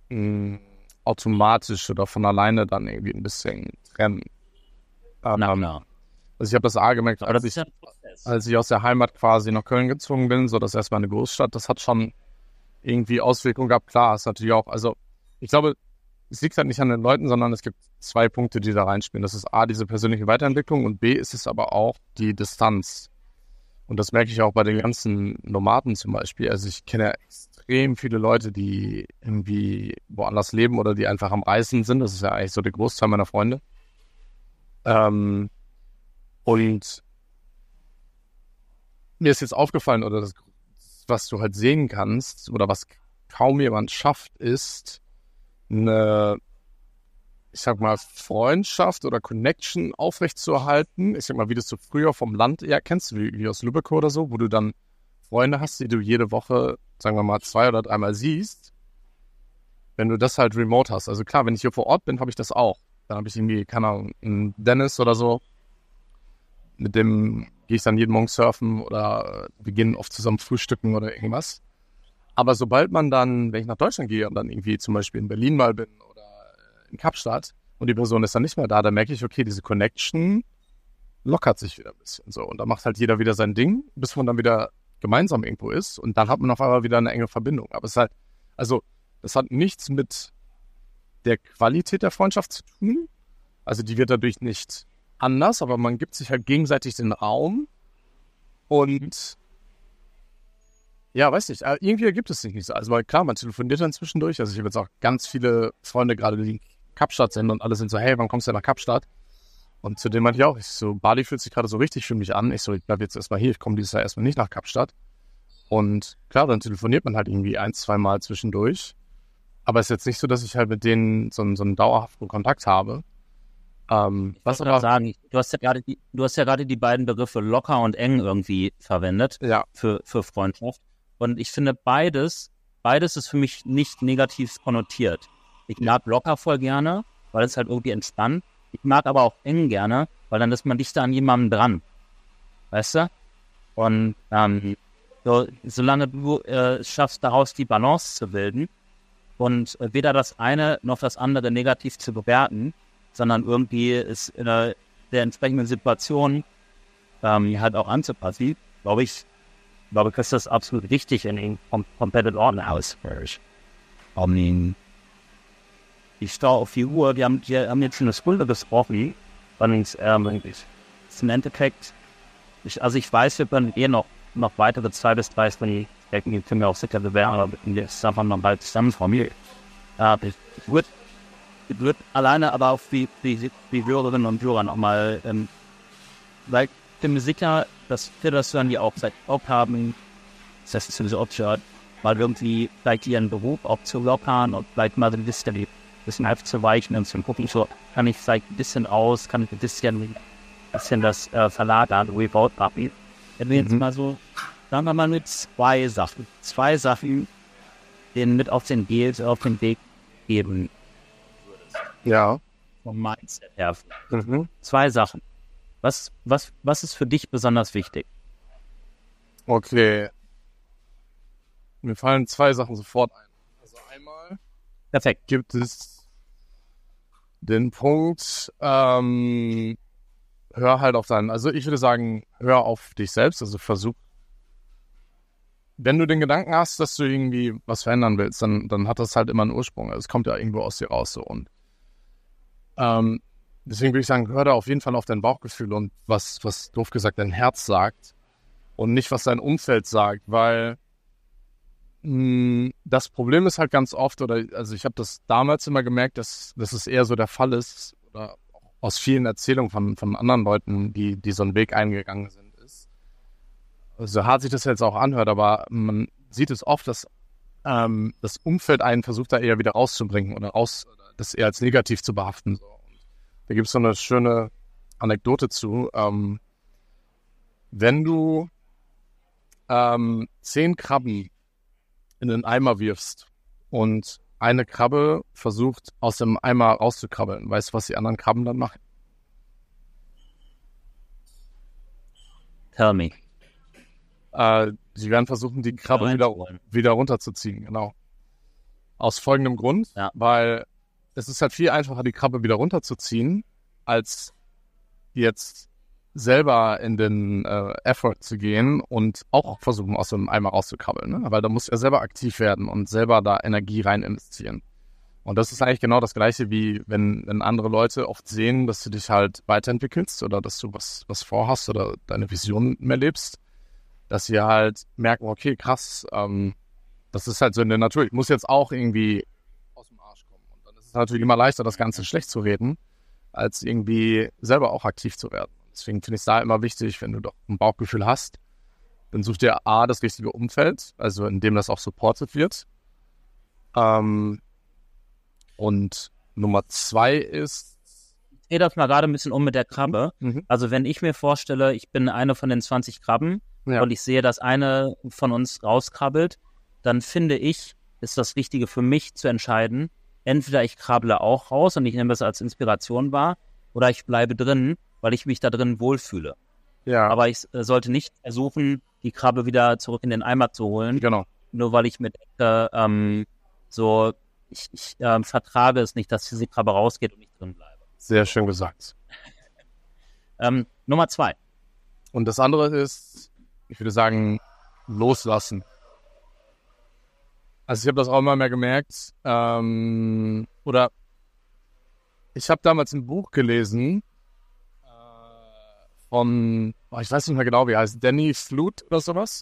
mh, automatisch oder von alleine dann irgendwie ein bisschen trennen. Ähm, Na, na. Also ich habe das A gemerkt, Aber als das ist ich, ja ein Prozess. als ich aus der Heimat quasi nach Köln gezogen bin, so das erstmal eine Großstadt, das hat schon irgendwie Auswirkungen gehabt. Klar, ist natürlich auch, also ich glaube, es liegt halt nicht an den Leuten, sondern es gibt zwei Punkte, die da reinspielen. Das ist A, diese persönliche Weiterentwicklung und B, ist es aber auch die Distanz. Und das merke ich auch bei den ganzen Nomaden zum Beispiel. Also ich kenne ja extrem viele Leute, die irgendwie woanders leben oder die einfach am Reisen sind. Das ist ja eigentlich so der Großteil meiner Freunde. Ähm, und mir ist jetzt aufgefallen, oder das, was du halt sehen kannst, oder was kaum jemand schafft, ist eine, ich sag mal, Freundschaft oder Connection aufrechtzuerhalten. Ich sag mal, wie das du früher vom Land eher kennst, wie, wie aus Lübeck oder so, wo du dann Freunde hast, die du jede Woche, sagen wir mal, zwei oder dreimal siehst. Wenn du das halt remote hast. Also klar, wenn ich hier vor Ort bin, habe ich das auch. Dann habe ich irgendwie, keine Ahnung, einen Dennis oder so. Mit dem gehe ich dann jeden Morgen surfen oder wir gehen oft zusammen frühstücken oder irgendwas. Aber sobald man dann, wenn ich nach Deutschland gehe und dann irgendwie zum Beispiel in Berlin mal bin oder in Kapstadt und die Person ist dann nicht mehr da, dann merke ich, okay, diese Connection lockert sich wieder ein bisschen so. Und da macht halt jeder wieder sein Ding, bis man dann wieder gemeinsam irgendwo ist und dann hat man auf einmal wieder eine enge Verbindung. Aber es ist halt, also das hat nichts mit der Qualität der Freundschaft zu tun. Also die wird dadurch nicht anders, aber man gibt sich halt gegenseitig den Raum und ja, weiß nicht, irgendwie ergibt es sich nicht so. Also weil klar, man telefoniert dann zwischendurch. Also ich habe jetzt auch ganz viele Freunde gerade, die in Kapstadt sind und alle sind so, hey, wann kommst du denn nach Kapstadt? Und zu denen meinte ich auch, ich so, Bali fühlt sich gerade so richtig für mich an. Ich so, ich bleib jetzt erstmal hier, ich komme dieses Jahr erstmal nicht nach Kapstadt. Und klar, dann telefoniert man halt irgendwie ein, zwei Mal zwischendurch. Aber es ist jetzt nicht so, dass ich halt mit denen so, einen- so einen dauerhaften Kontakt habe. Ähm, was Ich wollte aber, sagen, du hast ja gerade die, du hast ja gerade die beiden Begriffe locker und eng irgendwie verwendet ja, für, für Freundschaft. Und ich finde beides, beides ist für mich nicht negativ konnotiert. Ich mag locker voll gerne, weil es halt irgendwie entspannt. Ich mag aber auch eng gerne, weil dann ist man dichter an jemandem dran. Weißt du? Und ähm, so, solange du äh, es schaffst, daraus die Balance zu bilden und äh, weder das eine noch das andere negativ zu bewerten, sondern irgendwie es in der, der entsprechenden Situation ähm, halt auch anzupassen, glaube ich, glaube ich, dass das absolut richtig in den kom komplett in Ordnung aus. I mean, ich schaue auf die Uhr, wir haben, wir haben jetzt schon eine Stunde gesprochen und ähm, ist im Endeffekt, ich, also ich weiß, wir können eh noch, noch weitere zwei bis drei Stunden denken, die können wir auch sicher bewerben, aber jetzt einfach noch bald zusammen von mir. Äh, ich würde Ich würde alleine aber auch die, die, die Hörerinnen und Hörer nochmal, ähm, weil ich bin mir sicher, dass viele das hören, die auch seit auch haben, das heißt, es ist so absurd, mal irgendwie vielleicht ihren Beruf auch zu lockern und vielleicht mal so ein bisschen, ein bisschen aufzuweichen und zu gucken, so kann ich vielleicht ein bisschen aus, kann ich ein bisschen, ein bisschen das äh, verlagern, remote machen. Wenn wir jetzt Mhm. mal so, sagen wir mal mit zwei Sachen, zwei Sachen, denen mit auf den Weg, auf den Weg geben, ja. vom Mindset her. Mhm. Zwei Sachen. Was, was, was ist für dich besonders wichtig? Okay. Mir fallen zwei Sachen sofort ein. Also einmal Perfekt. gibt es den Punkt, ähm, hör halt auf deinen, also ich würde sagen, hör auf dich selbst, also versuch, wenn du den Gedanken hast, dass du irgendwie was verändern willst, dann, dann hat das halt immer einen Ursprung. Also es kommt ja irgendwo aus dir raus so und ähm, deswegen würde ich sagen, hör da auf jeden Fall auf dein Bauchgefühl und was, was doof gesagt dein Herz sagt und nicht, was dein Umfeld sagt, weil mh, das Problem ist halt ganz oft, oder also ich habe das damals immer gemerkt, dass, dass es eher so der Fall ist, oder aus vielen Erzählungen von, von anderen Leuten, die, die so einen Weg eingegangen sind, ist. So hart sich das jetzt auch anhört, aber man sieht es oft, dass ähm, das Umfeld einen versucht, da eher wieder rauszubringen oder raus, das eher als negativ zu behaften. So. Und da gibt es so eine schöne Anekdote zu. Ähm, wenn du ähm, zehn Krabben in den Eimer wirfst und eine Krabbe versucht, aus dem Eimer rauszukrabbeln, weißt du, was die anderen Krabben dann machen? Tell me. Äh, sie werden versuchen, die Krabbe wieder, reinzuholen. wieder runterzuziehen, genau. Aus folgendem Grund, Ja. weil es ist halt viel einfacher, die Krabbe wieder runterzuziehen, als jetzt selber in den äh, Effort zu gehen und auch versuchen, aus dem Eimer rauszukrabbeln. Ne? Weil da musst du ja selber aktiv werden und selber da Energie rein investieren. Und das ist eigentlich genau das Gleiche, wie wenn, wenn andere Leute oft sehen, dass du dich halt weiterentwickelst oder dass du was, was vorhast oder deine Vision mehr lebst, dass sie halt merken, okay, krass, ähm, das ist halt so in der Natur. Ich muss jetzt auch irgendwie aus dem Arsch kommen. Und dann ist es natürlich immer leichter, das Ganze schlecht zu reden, als irgendwie selber auch aktiv zu werden. Deswegen finde ich es da immer wichtig, wenn du doch ein Bauchgefühl hast, dann such dir A, das richtige Umfeld, also in dem das auch supported wird. Ähm, und Nummer zwei ist... Ich drehe das mal gerade ein bisschen um mit der Krabbe. Mhm. Also wenn ich mir vorstelle, ich bin eine von den zwanzig Krabben Ja. und ich sehe, dass eine von uns rauskrabbelt, dann finde ich, ist das Richtige für mich zu entscheiden, entweder ich krabble auch raus und ich nehme das als Inspiration wahr, oder ich bleibe drin, weil ich mich da drin wohlfühle. Ja, Aber ich äh, sollte nicht versuchen, die Krabbe wieder zurück in den Eimer zu holen, genau. nur weil ich mir denke, ähm, so, ich, ich ähm, vertrage es nicht, dass diese Krabbe rausgeht und ich drin bleibe. Sehr schön gesagt. Ähm, Nummer zwei. Und das andere ist, ich würde sagen, loslassen. Also ich habe das auch immer mehr gemerkt. Ähm, oder ich habe damals ein Buch gelesen äh, von, oh, ich weiß nicht mehr genau, wie er heißt, Danny Flut oder sowas.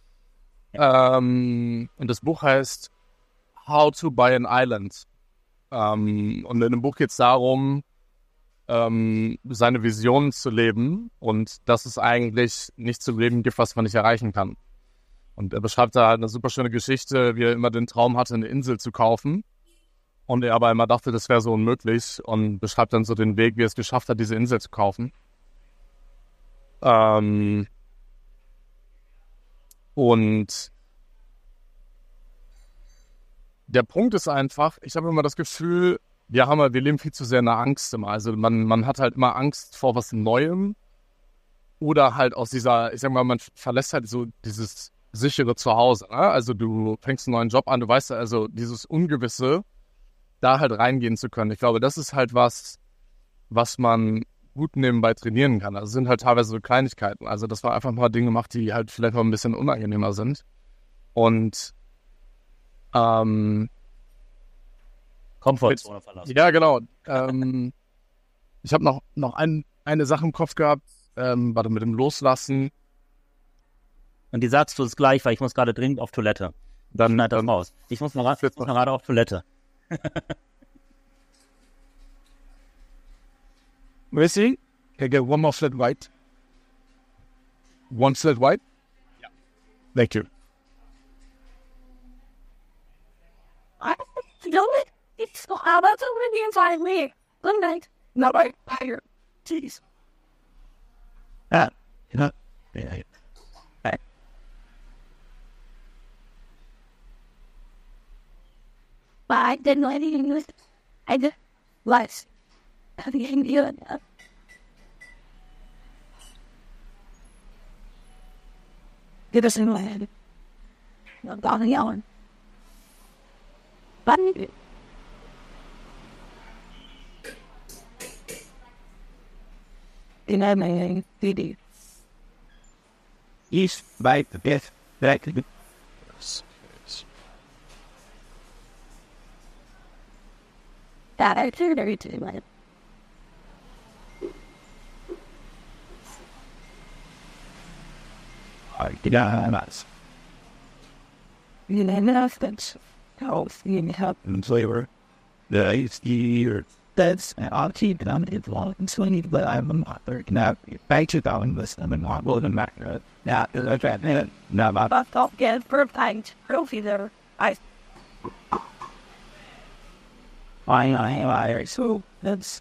Ähm, und das Buch heißt How to Buy an Island. Ähm, und in dem Buch geht es darum, ähm, seine Visionen zu leben und dass es eigentlich nichts zum Leben gibt, was man nicht erreichen kann. Und er beschreibt da halt eine super schöne Geschichte, wie er immer den Traum hatte, eine Insel zu kaufen. Und er aber immer dachte, das wäre so unmöglich. Und beschreibt dann so den Weg, wie er es geschafft hat, diese Insel zu kaufen. Ähm und der Punkt ist einfach, ich habe immer das Gefühl, wir haben, wir leben viel zu sehr in der Angst immer. Also man, man hat halt immer Angst vor was Neuem. Oder halt aus dieser, ich sag mal, man verlässt halt so dieses sichere Zuhause. Ne? Also du fängst einen neuen Job an, du weißt also dieses Ungewisse, da halt reingehen zu können. Ich glaube, das ist halt was, was man gut nebenbei trainieren kann. Also sind halt teilweise so Kleinigkeiten. Also dass man einfach mal Dinge macht, die halt vielleicht mal ein bisschen unangenehmer sind. Und ähm, Komfortzone verlassen. ja, genau. ähm, ich habe noch, noch ein, eine Sache im Kopf gehabt, ähm, warte, mit dem Loslassen. Und die sagst du es gleich, weil ich muss gerade dringend auf Toilette. Dann, Schneid das dann raus. Ich muss mal, ra- ich muss mal gerade auf Toilette. Missy, can I get one more flat white? One flat white? Yeah. Thank you. I don't it. It's so how about the Indian find me. Good night. Not by fire. Jeez. Ah, ja. Ja, ja. But I didn't know anything with I just was having you enough. Get us in my head. I'm gone yelling. But in my C D. East by the death that could be That I turned everything my I did not have you know nothing. Oh, you know. in flavor. The East year. That's I'll keep it on it long and swinging, but I'm not there. Now, back to going with them and not willing back. Now, I tried it. Now, my But don't get perfect trophy there. I I I I so that's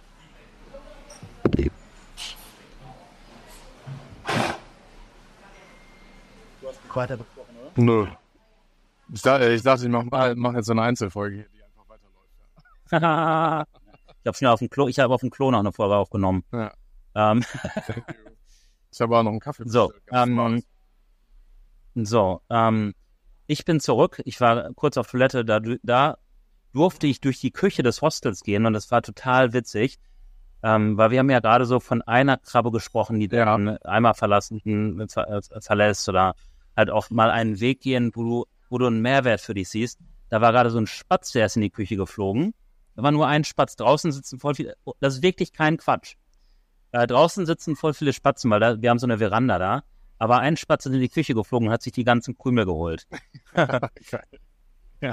quite a Nö. Ich, da, ich dachte, ich mache mach jetzt so eine Einzelfolge hier, die einfach weiterläuft. ich habe schnell auf dem Klo, ich habe auf dem Klo noch eine Folge aufgenommen. Ja. Ähm, Ich habe auch noch einen Kaffee so, bestellt, ganz ähm, normal. so, ähm, ich bin zurück, ich war kurz auf Toilette, da, da durfte ich durch die Küche des Hostels gehen und das war total witzig, ähm, weil wir haben ja gerade so von einer Krabbe gesprochen, die Ja. den Eimer verlassen, ver, äh, verlässt oder halt auch mal einen Weg gehen, wo du, wo du einen Mehrwert für dich siehst. Da war gerade so ein Spatz, der ist in die Küche geflogen. Da war nur ein Spatz, draußen sitzen voll viele, das ist wirklich kein Quatsch. Äh, draußen sitzen voll viele Spatzen, weil da, wir haben so eine Veranda da. Aber ein Spatz ist in die Küche geflogen und hat sich die ganzen Krümel geholt. Geil. Ja.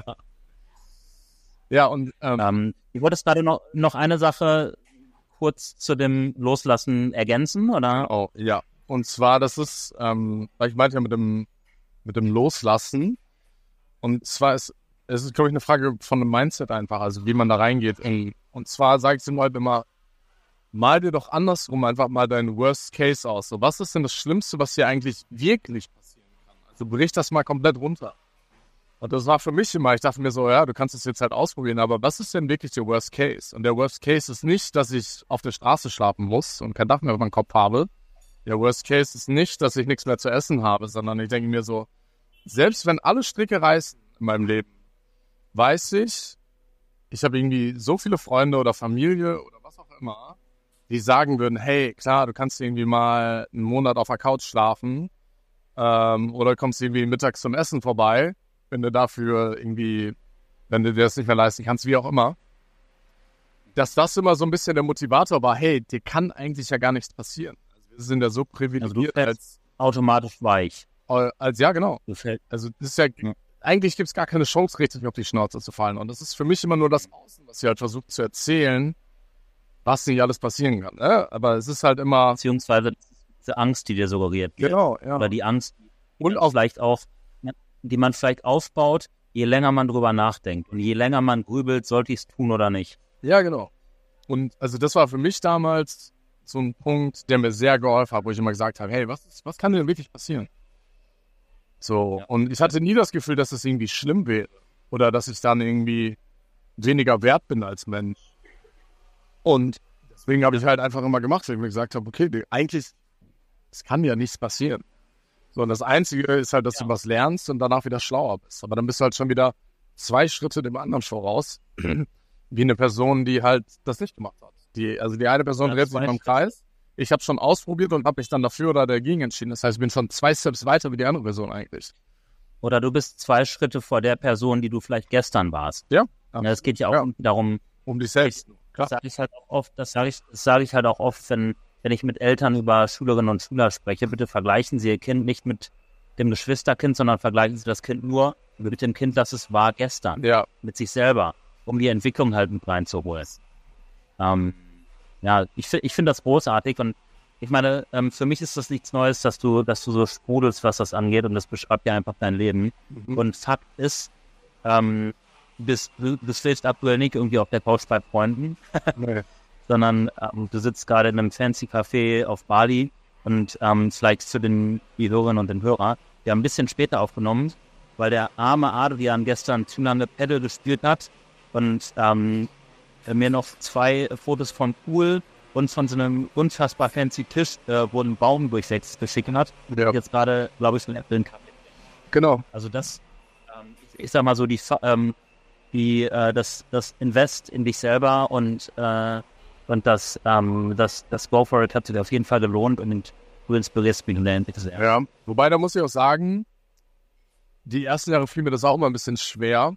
Ja, und ähm, Ähm, du wolltest gerade noch, noch eine Sache kurz zu dem Loslassen ergänzen, oder? oh, ja. Und zwar, das ist, ähm, weil ich meinte ja mit dem, mit dem Loslassen. Und zwar ist, es ist, glaube ich, eine Frage von einem Mindset einfach, also wie man da reingeht. Und zwar sage ich den Leuten immer, mal dir doch andersrum einfach mal deinen Worst Case aus. So, was ist denn das Schlimmste, was dir eigentlich wirklich passieren kann? Also brich das mal komplett runter. Und das war für mich immer, ich dachte mir so, ja, du kannst es jetzt halt ausprobieren, aber was ist denn wirklich der Worst Case? Und der Worst Case ist nicht, dass ich auf der Straße schlafen muss und kein Dach mehr über meinem Kopf habe. Der Worst Case ist nicht, dass ich nichts mehr zu essen habe, sondern ich denke mir so, selbst wenn alle Stricke reißen in meinem Leben, weiß ich, ich habe irgendwie so viele Freunde oder Familie oder was auch immer, die sagen würden, hey, klar, du kannst irgendwie mal einen Monat auf der Couch schlafen ähm, oder kommst irgendwie mittags zum Essen vorbei, wenn du dafür irgendwie, wenn du dir das nicht mehr leisten kannst, wie auch immer. Dass das immer so ein bisschen der Motivator war, hey, dir kann eigentlich ja gar nichts passieren. Also wir sind ja so Also du privilegiert fällst als, automatisch weich. als, ja genau. Du fällst, Also das ist ja, eigentlich gibt es gar keine Chance, richtig auf die Schnauze zu fallen. Und das ist für mich immer nur das Außen, was sie halt versucht zu erzählen, was nicht alles passieren kann. Ne? Aber es ist halt immer... beziehungsweise diese Angst, die dir suggeriert wird. Genau, ja. Oder die Angst, die Und man auch- vielleicht auch, die man vielleicht aufbaut, je länger man drüber nachdenkt. Und je länger man grübelt, sollte ich es tun oder nicht. Ja, genau. Und also das war für mich damals so ein Punkt, der mir sehr geholfen hat, wo ich immer gesagt habe, hey, was, ist, was kann denn wirklich passieren? So, Ja. und ich hatte nie das Gefühl, dass es irgendwie schlimm wäre. Oder dass ich dann irgendwie weniger wert bin als Mensch. Und deswegen habe ich halt einfach immer gemacht, weil ich mir gesagt habe, okay, eigentlich, es kann ja nichts passieren. So, und das Einzige ist halt, dass Ja. du was lernst und danach wieder schlauer bist. Aber dann bist du halt schon wieder zwei Schritte dem anderen voraus, wie eine Person, die halt das nicht gemacht hat. Die, also die eine Person Ja, dreht sich zwei im Schritte. Kreis. Ich habe schon ausprobiert und habe mich dann dafür oder dagegen entschieden. Das heißt, ich bin schon zwei Steps weiter wie die andere Person eigentlich. Oder du bist zwei Schritte vor der Person, die du vielleicht gestern warst. Ja. Ja, es geht ja auch Ja. darum, Um dich selbst. das sage ich halt auch oft, das sage ich, das sage ich halt auch oft, wenn, wenn ich mit Eltern über Schülerinnen und Schüler spreche, bitte vergleichen Sie Ihr Kind nicht mit dem Geschwisterkind, sondern vergleichen Sie das Kind nur mit dem Kind, das es war gestern, Ja, mit sich selber, um die Entwicklung halt mit reinzuholen. Ähm, ja, ich finde ich finde das großartig und ich meine, ähm, für mich ist das nichts Neues, dass du, dass du so sprudelst, was das angeht und das beschreibt ja einfach dein Leben. Mhm. Und Fakt ist, ähm, bist, du, du schläfst aktuell nicht irgendwie auf der Couch bei Freunden, nee. sondern ähm, du sitzt gerade in einem fancy Café auf Bali und ähm, vielleicht für den, die Hörerinnen und den Hörer, wir haben ein bisschen später aufgenommen, weil der arme Adrian gestern zu lange Paddle gespielt hat und ähm, mir noch zwei Fotos vom Pool und von so einem unfassbar fancy Tisch, äh, wo ein Baum durchwächst, geschickt hat. Ja, Jetzt gerade, glaube ich, so einen Äpfelkaffee. genau. Also das, ähm, ich, ich sag mal so, die, Fa- ähm, die, äh, das, das Invest in dich selber und, äh, und das, ähm, das, das Go for it hat sich auf jeden Fall gelohnt und du inspirierst mich sehr. Ja, wobei, da muss ich auch sagen, die ersten Jahre fiel mir das auch immer ein bisschen schwer.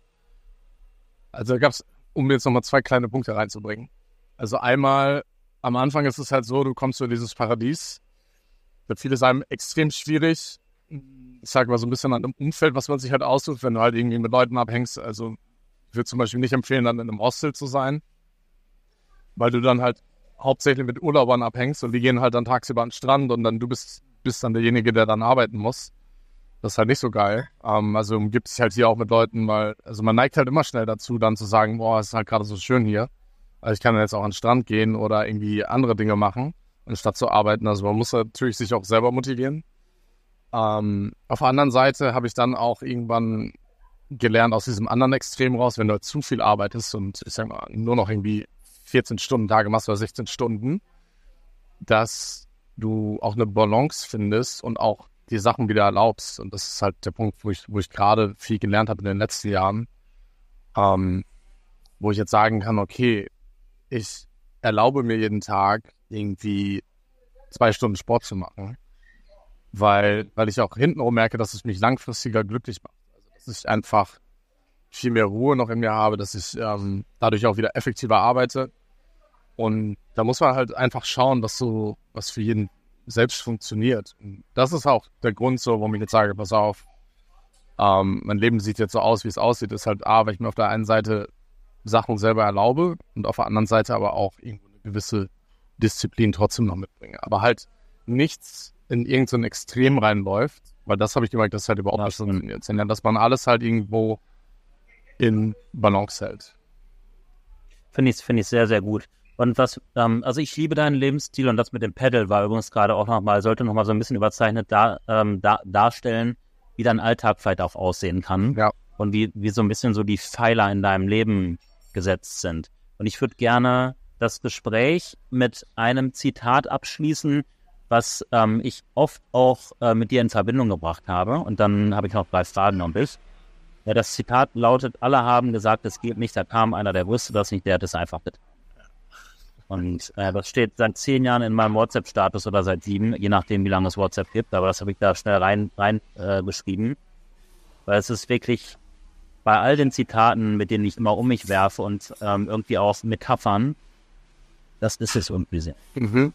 Also da gab es, um jetzt nochmal zwei kleine Punkte reinzubringen. Also einmal, am Anfang ist es halt so, du kommst in dieses Paradies. Da fiel es einem extrem schwierig. Ich sage mal so ein bisschen an dem Umfeld, was man sich halt aussucht, wenn du halt irgendwie mit Leuten abhängst. Also ich würde zum Beispiel nicht empfehlen, dann in einem Hostel zu sein, weil du dann halt hauptsächlich mit Urlaubern abhängst und die gehen halt dann tagsüber an den Strand und dann du bist, bist dann derjenige, der dann arbeiten muss. Das ist halt nicht so geil. Ähm, also umgibt sich halt hier auch mit Leuten, weil, also man neigt halt immer schnell dazu, dann zu sagen, boah, es ist halt gerade so schön hier. Also ich kann jetzt auch an den Strand gehen oder irgendwie andere Dinge machen, anstatt zu arbeiten. Also man muss natürlich sich auch selber motivieren. Ähm, auf der anderen Seite habe ich dann auch irgendwann gelernt aus diesem anderen Extrem raus, wenn du halt zu viel arbeitest und ich sag mal, nur noch irgendwie vierzehn Stunden Tage machst oder sechzehn Stunden, dass du auch eine Balance findest und auch die Sachen wieder erlaubst. Und das ist halt der Punkt, wo ich, wo ich gerade viel gelernt habe in den letzten Jahren, ähm, wo ich jetzt sagen kann, okay, ich erlaube mir jeden Tag irgendwie zwei Stunden Sport zu machen, weil, weil ich auch hintenrum merke, dass es mich langfristiger glücklich macht. Also, dass ich einfach viel mehr Ruhe noch in mir habe, dass ich ähm, dadurch auch wieder effektiver arbeite. Und da muss man halt einfach schauen, was so, was für jeden selbst funktioniert. Und das ist auch der Grund so, warum ich jetzt sage, pass auf, ähm, mein Leben sieht jetzt so aus, wie es aussieht, ist halt A, weil ich mir auf der einen Seite Sachen selber erlaube und auf der anderen Seite aber auch irgendwo eine gewisse Disziplin trotzdem noch mitbringe. Aber halt nichts in irgendein Extrem reinläuft, weil das habe ich gemerkt, das ist halt überhaupt nicht funktioniert, sondern dass man alles halt irgendwo in Balance hält. Finde ich, finde ich sehr, sehr gut. Und was, ähm, also ich liebe deinen Lebensstil und das mit dem Pedal war übrigens gerade auch nochmal, sollte nochmal so ein bisschen überzeichnet da, ähm, da, darstellen, wie dein Alltag vielleicht auch aussehen kann. Ja. Und wie, wie so ein bisschen so die Pfeiler in deinem Leben gesetzt sind. Und ich würde gerne das Gespräch mit einem Zitat abschließen, was ähm, ich oft auch äh, mit dir in Verbindung gebracht habe. Und dann habe ich noch drei Fragen an dich. Ja, das Zitat lautet, alle haben gesagt, es geht nicht, da kam einer, der wusste das nicht, der hat es einfach mit. Und äh, das steht seit zehn Jahren in meinem WhatsApp-Status oder seit sieben, je nachdem, wie lange es WhatsApp gibt. Aber das habe ich da schnell rein, rein äh, geschrieben. Weil es ist wirklich bei all den Zitaten, mit denen ich immer um mich werfe und ähm, irgendwie auch Metaphern, das ist es irgendwie sehr. Mhm.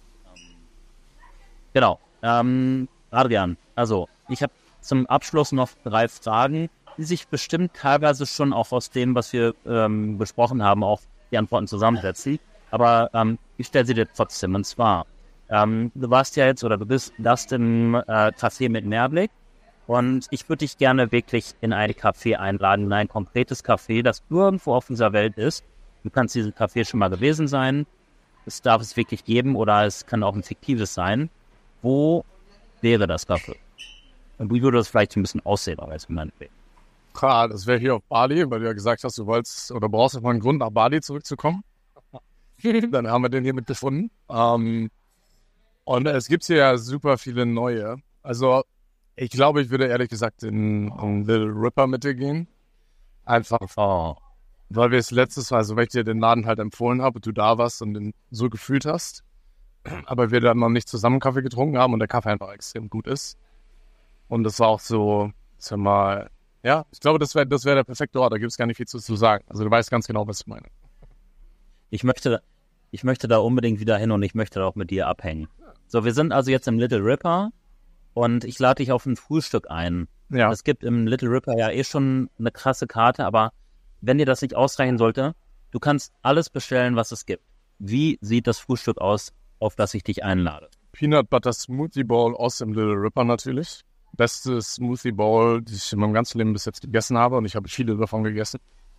Genau. Ähm, Adrian, also ich habe zum Abschluss noch drei Fragen, die sich bestimmt teilweise schon auch aus dem, was wir ähm, besprochen haben, auch die Antworten zusammensetzen. Aber ähm, ich stelle sie dir trotzdem. Und zwar, ähm, du warst ja jetzt oder du bist das im äh, Café mit Mehrblick. Und ich würde dich gerne wirklich in ein Café einladen, in ein konkretes Café, das irgendwo auf dieser Welt ist. Du kannst dieses Café schon mal gewesen sein. Es darf es wirklich geben oder es kann auch ein fiktives sein. Wo wäre das Café? Und wie würde das vielleicht ein bisschen aussehen, aber jetzt meinetwegen? Klar, das wäre hier auf Bali, weil du ja gesagt hast, du wolltest oder brauchst mal einen Grund, nach Bali zurückzukommen. Dann haben wir den hier mit gefunden. Ähm, und es gibt hier ja super viele neue. Also ich glaube, ich würde ehrlich gesagt in, in Little Ripper mit dir gehen. Einfach, Oh. weil wir es letztes Mal, also weil ich dir den Laden halt empfohlen habe und du da warst und den so gefühlt hast. Aber wir dann noch nicht zusammen Kaffee getrunken haben und der Kaffee einfach extrem gut ist. Und das war auch so, sag mal, ja, ich glaube, das wäre das wär der perfekte Ort. Da gibt es gar nicht viel zu, zu sagen. Also du weißt ganz genau, was ich meine. Ich möchte, ich möchte da unbedingt wieder hin und ich möchte da auch mit dir abhängen. So, wir sind also jetzt im Little Ripper und ich lade dich auf ein Frühstück ein. Ja. Es gibt im Little Ripper ja eh schon eine krasse Karte, aber wenn dir das nicht ausreichen sollte, du kannst alles bestellen, was es gibt. Wie sieht das Frühstück aus, auf das ich dich einlade? Peanut Butter Smoothie Bowl aus dem Little Ripper natürlich. Beste Smoothie Bowl, die ich in meinem ganzen Leben bis jetzt gegessen habe und ich habe viele davon gegessen.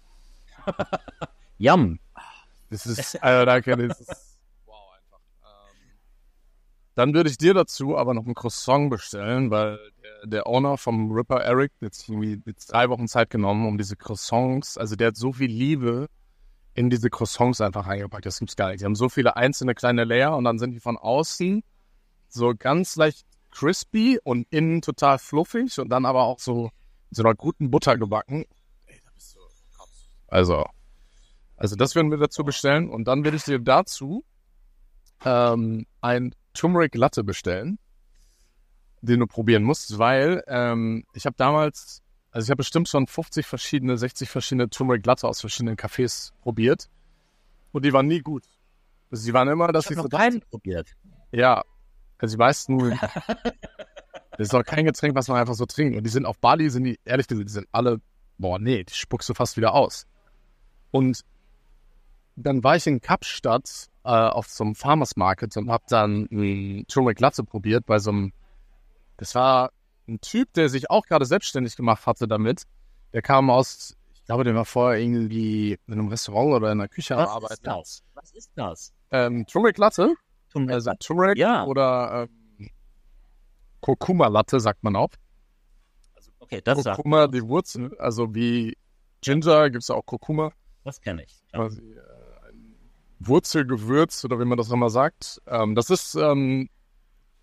Yum. Das ist, also danke, das ist wow einfach. Ähm, dann würde ich dir dazu aber noch ein Croissant bestellen, weil der, der Owner vom Ripper, Eric, jetzt irgendwie jetzt drei Wochen Zeit genommen, um diese Croissants, also der hat so viel Liebe in diese Croissants einfach reingepackt, das gibt's gar nicht. Die haben so viele einzelne kleine Layer und dann sind die von außen so ganz leicht crispy und innen total fluffig und dann aber auch so mit so einer guten Butter gebacken. Ey, da bist du krass. Also, also das würden wir dazu bestellen und dann würde ich dir dazu ähm, ein Turmeric Latte bestellen, den du probieren musst, weil ähm, ich habe damals, also ich habe bestimmt schon fünfzig verschiedene, sechzig verschiedene Turmeric Latte aus verschiedenen Cafés probiert und die waren nie gut. Also die waren immer, dass Ich ich habe so noch keinen probiert. ja, also die meisten, das ist auch kein Getränk, was man einfach so trinkt. Und die sind auf Bali, sind die, ehrlich gesagt, die sind alle, boah, nee, die spuckst du fast wieder aus. Und dann war ich in Kapstadt äh, auf so einem Farmers Market und hab dann ein Turmeric Latte probiert bei so einem, das war ein Typ, der sich auch gerade selbstständig gemacht hatte damit. Der kam aus, ich glaube, der war vorher irgendwie in einem Restaurant oder in der Küche am Was Arbeiten. ist das? Was ist das? Ähm, Turmeric Latte? Turmeric Also Latte. Turmeric Ja. oder ähm, Kurkuma Latte sagt man auch. Okay, das, sagt- Kurkuma, die Wurzel, also wie Ginger gibt es auch Kurkuma, das kenne ich. Ja. quasi äh, ein Wurzelgewürz oder wie man das immer sagt. Ähm, das ist ähm,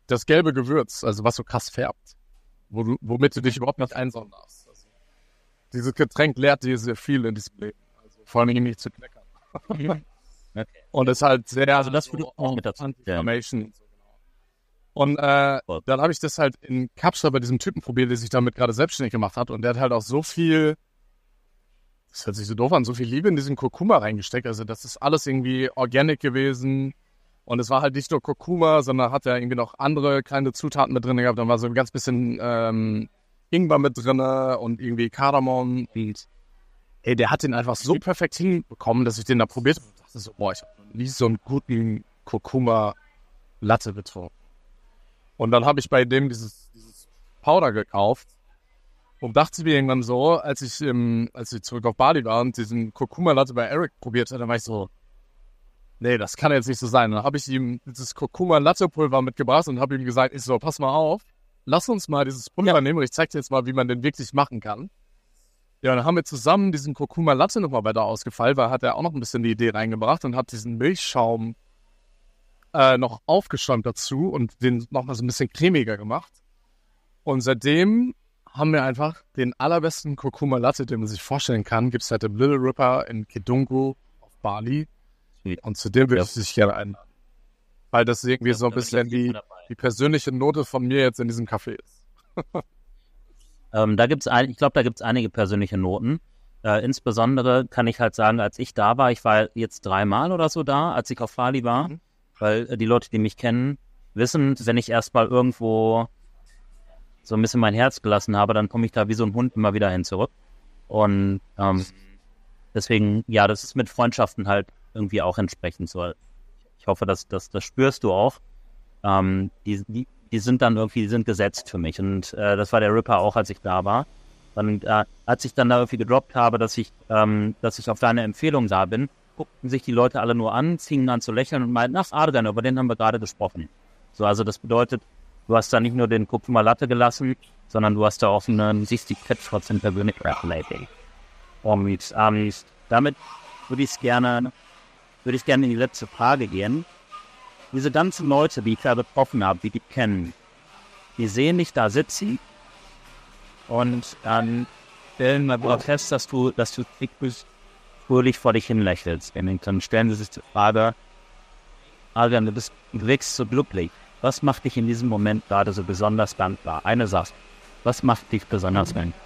das gelbe Gewürz, also was so krass färbt, wo du, womit du dich überhaupt nicht einsaugen darfst. Also, dieses Getränk lehrt dir sehr viel in diesem Leben. Also, vor allem nicht zu knackern. Okay. Und es ist halt sehr, Also das würde auch mit dazu. Anti-Inflammation und so, genau. Und äh, Voll. dann habe ich das halt in Kapstadt bei diesem Typen probiert, der sich damit gerade selbstständig gemacht hat. Und der hat halt auch so viel, das hört sich so doof an, so viel Liebe in diesen Kurkuma reingesteckt. Also das ist alles irgendwie organic gewesen. Und es war halt nicht nur Kurkuma, sondern hat er irgendwie noch andere kleine Zutaten mit drin gehabt. Dann war so ein ganz bisschen ähm, Ingwer mit drin und irgendwie Kardamom. Ey, der hat den einfach so perfekt hinbekommen, dass ich den da probiert habe. Und dachte so, boah, ich habe noch nie so einen guten Kurkuma-Latte getrunken. Und dann habe ich bei dem dieses, dieses Powder gekauft und dachte mir irgendwann so, als ich, ähm, als ich zurück auf Bali war und diesen Kurkuma-Latte bei Eric probiert habe, dann war ich so, nee, das kann jetzt nicht so sein. Dann habe ich ihm dieses Kurkuma-Latte-Pulver mitgebracht und habe ihm gesagt, ich so, pass mal auf, lass uns mal dieses Pulver ja. nehmen und ich zeig dir jetzt mal, wie man den wirklich machen kann. Ja, und dann haben wir zusammen diesen Kurkuma-Latte nochmal weiter ausgefeilt, weil hat er auch noch ein bisschen die Idee reingebracht und hat diesen Milchschaum äh, noch aufgeschäumt dazu und den nochmal so ein bisschen cremiger gemacht. Und seitdem haben wir einfach den allerbesten Kurkuma-Latte, den man sich vorstellen kann. Gibt es halt im Little Ripper in Kidungu auf Bali. Und zu dem würde ich dich gerne einladen. Weil das irgendwie Ja, so ein da bin ich bisschen auf jeden die, Fall dabei. die persönliche Note von mir jetzt in diesem Café ist. Ähm, da gibt's ein, ich glaube, da gibt's einige persönliche Noten. Äh, insbesondere kann ich halt sagen, als ich da war, ich war jetzt dreimal oder so da, als ich auf Bali war, Mhm. weil äh, die Leute, die mich kennen, wissen, wenn ich erstmal irgendwo so ein bisschen mein Herz gelassen habe, dann komme ich da wie so ein Hund immer wieder hin zurück. Und ähm, deswegen, ja, das ist mit Freundschaften halt irgendwie auch entsprechend so. Ich hoffe, dass, dass das spürst du auch. Ähm, die, die, die sind dann irgendwie, die sind gesetzt für mich. Und äh, das war der Ripper auch, als ich da war. Und äh, als ich dann da irgendwie gedroppt habe, dass ich, ähm, dass ich auf deine Empfehlung da bin, guckten sich die Leute alle nur an, fingen an zu lächeln und meinten, ach, Adrian, über den haben wir gerade gesprochen. So, also das bedeutet, du hast da nicht nur den Kurkuma Latte gelassen, sondern du hast da auch einen sechzig Catch trotzdem persönlich gratulating. Und ähm, damit würde ich gerne, würde ich gerne in die letzte Frage gehen. Diese ganzen Leute, die ich da getroffen habe, die die kennen, die sehen dich da sitzen und dann stellen wir fest, dass du, dass du fröhlich vor dich hin lächelst. Und dann stellen sie sich die Frage, Adrian, du bist, du wirkst so glücklich. Was macht dich in diesem Moment gerade so besonders dankbar? Eine Sache. Was macht dich besonders dankbar?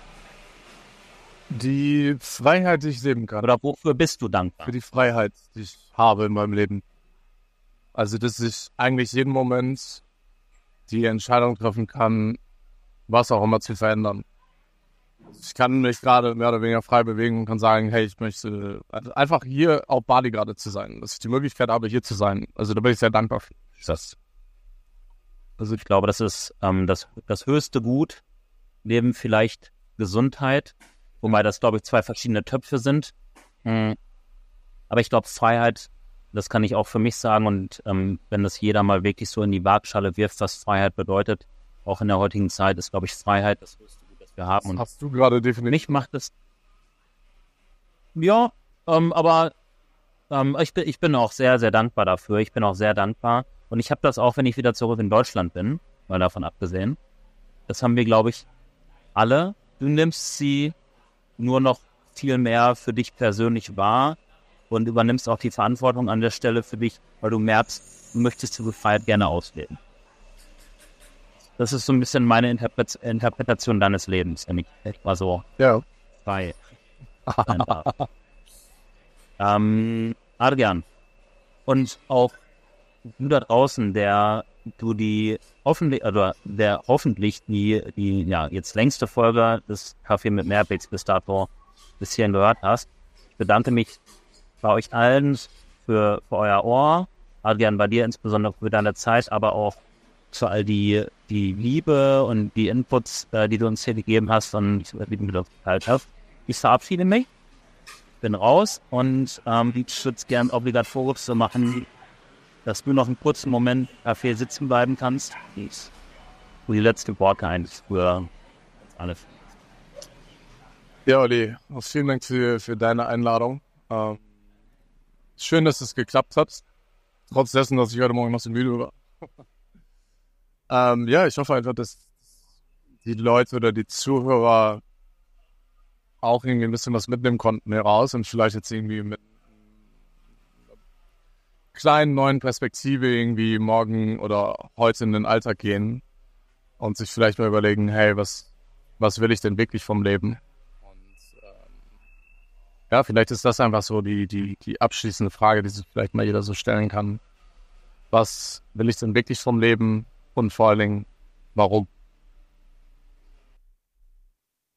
Die Freiheit, die ich leben kann. Oder wofür bist du dankbar? Für die Freiheit, die ich habe in meinem Leben. Also, dass ich eigentlich jeden Moment die Entscheidung treffen kann, was auch immer zu verändern. Ich kann mich gerade mehr oder weniger frei bewegen und kann sagen, hey, ich möchte einfach hier auf Bali gerade zu sein. Dass ich die Möglichkeit habe, hier zu sein. Also da bin ich sehr dankbar für. Das. Also ich glaube, das ist ähm, das, das höchste Gut, neben vielleicht Gesundheit, wobei das, glaube ich, zwei verschiedene Töpfe sind. Mhm. Aber ich glaube, Freiheit, das kann ich auch für mich sagen. Und ähm, wenn das jeder mal wirklich so in die Waagschale wirft, was Freiheit bedeutet, auch in der heutigen Zeit, ist, glaube ich, Freiheit das höchste Gut, das wir haben. Und hast du gerade definitiv. mich macht es. Ja, ähm, aber ähm, ich, bin, ich bin auch sehr, sehr dankbar dafür. Ich bin auch sehr dankbar. Und ich habe das auch, wenn ich wieder zurück in Deutschland bin, mal davon abgesehen. Das haben wir, glaube ich, alle. Du nimmst sie nur noch viel mehr für dich persönlich wahr und übernimmst auch die Verantwortung an der Stelle für dich, weil du merkst, du möchtest diese Freiheit gerne ausleben. Das ist so ein bisschen meine Interpre- Interpretation deines Lebens, wenn ich etwa so Ja. frei sein darf. ähm, Adrian, und auch du da draußen, der du die hoffentlich, oder der hoffentlich die, die ja jetzt längste Folge des Kaffee mit Mehrblick bis dato bis hierhin gehört hast. Ich bedanke mich bei euch allen für, für euer Ohr. Adrian, bei dir insbesondere für deine Zeit, aber auch für all die, die Liebe und die Inputs, äh, die du uns hier gegeben hast und die du mit uns geteilt hast. Ich verabschiede mich, bin raus und ähm, ich würde es gerne obligatorisch so machen, dass du noch einen kurzen Moment im Café sitzen bleiben kannst. Wo die letzte Worte eigentlich für uns alle. Ja, Olli, auch vielen Dank für, für deine Einladung. Ähm, schön, dass es geklappt hat. Trotz dessen, dass ich heute Morgen noch so müde war. Ähm, ja, ich hoffe einfach, dass die Leute oder die Zuhörer auch irgendwie ein bisschen was mitnehmen konnten heraus und vielleicht jetzt irgendwie mit einer kleinen neuen Perspektive irgendwie morgen oder heute in den Alltag gehen und sich vielleicht mal überlegen, hey, was, was will ich denn wirklich vom Leben? Und ähm, ja, vielleicht ist das einfach so die, die, die abschließende Frage, die sich vielleicht mal jeder so stellen kann. Was will ich denn wirklich vom Leben und vor allen Dingen, warum?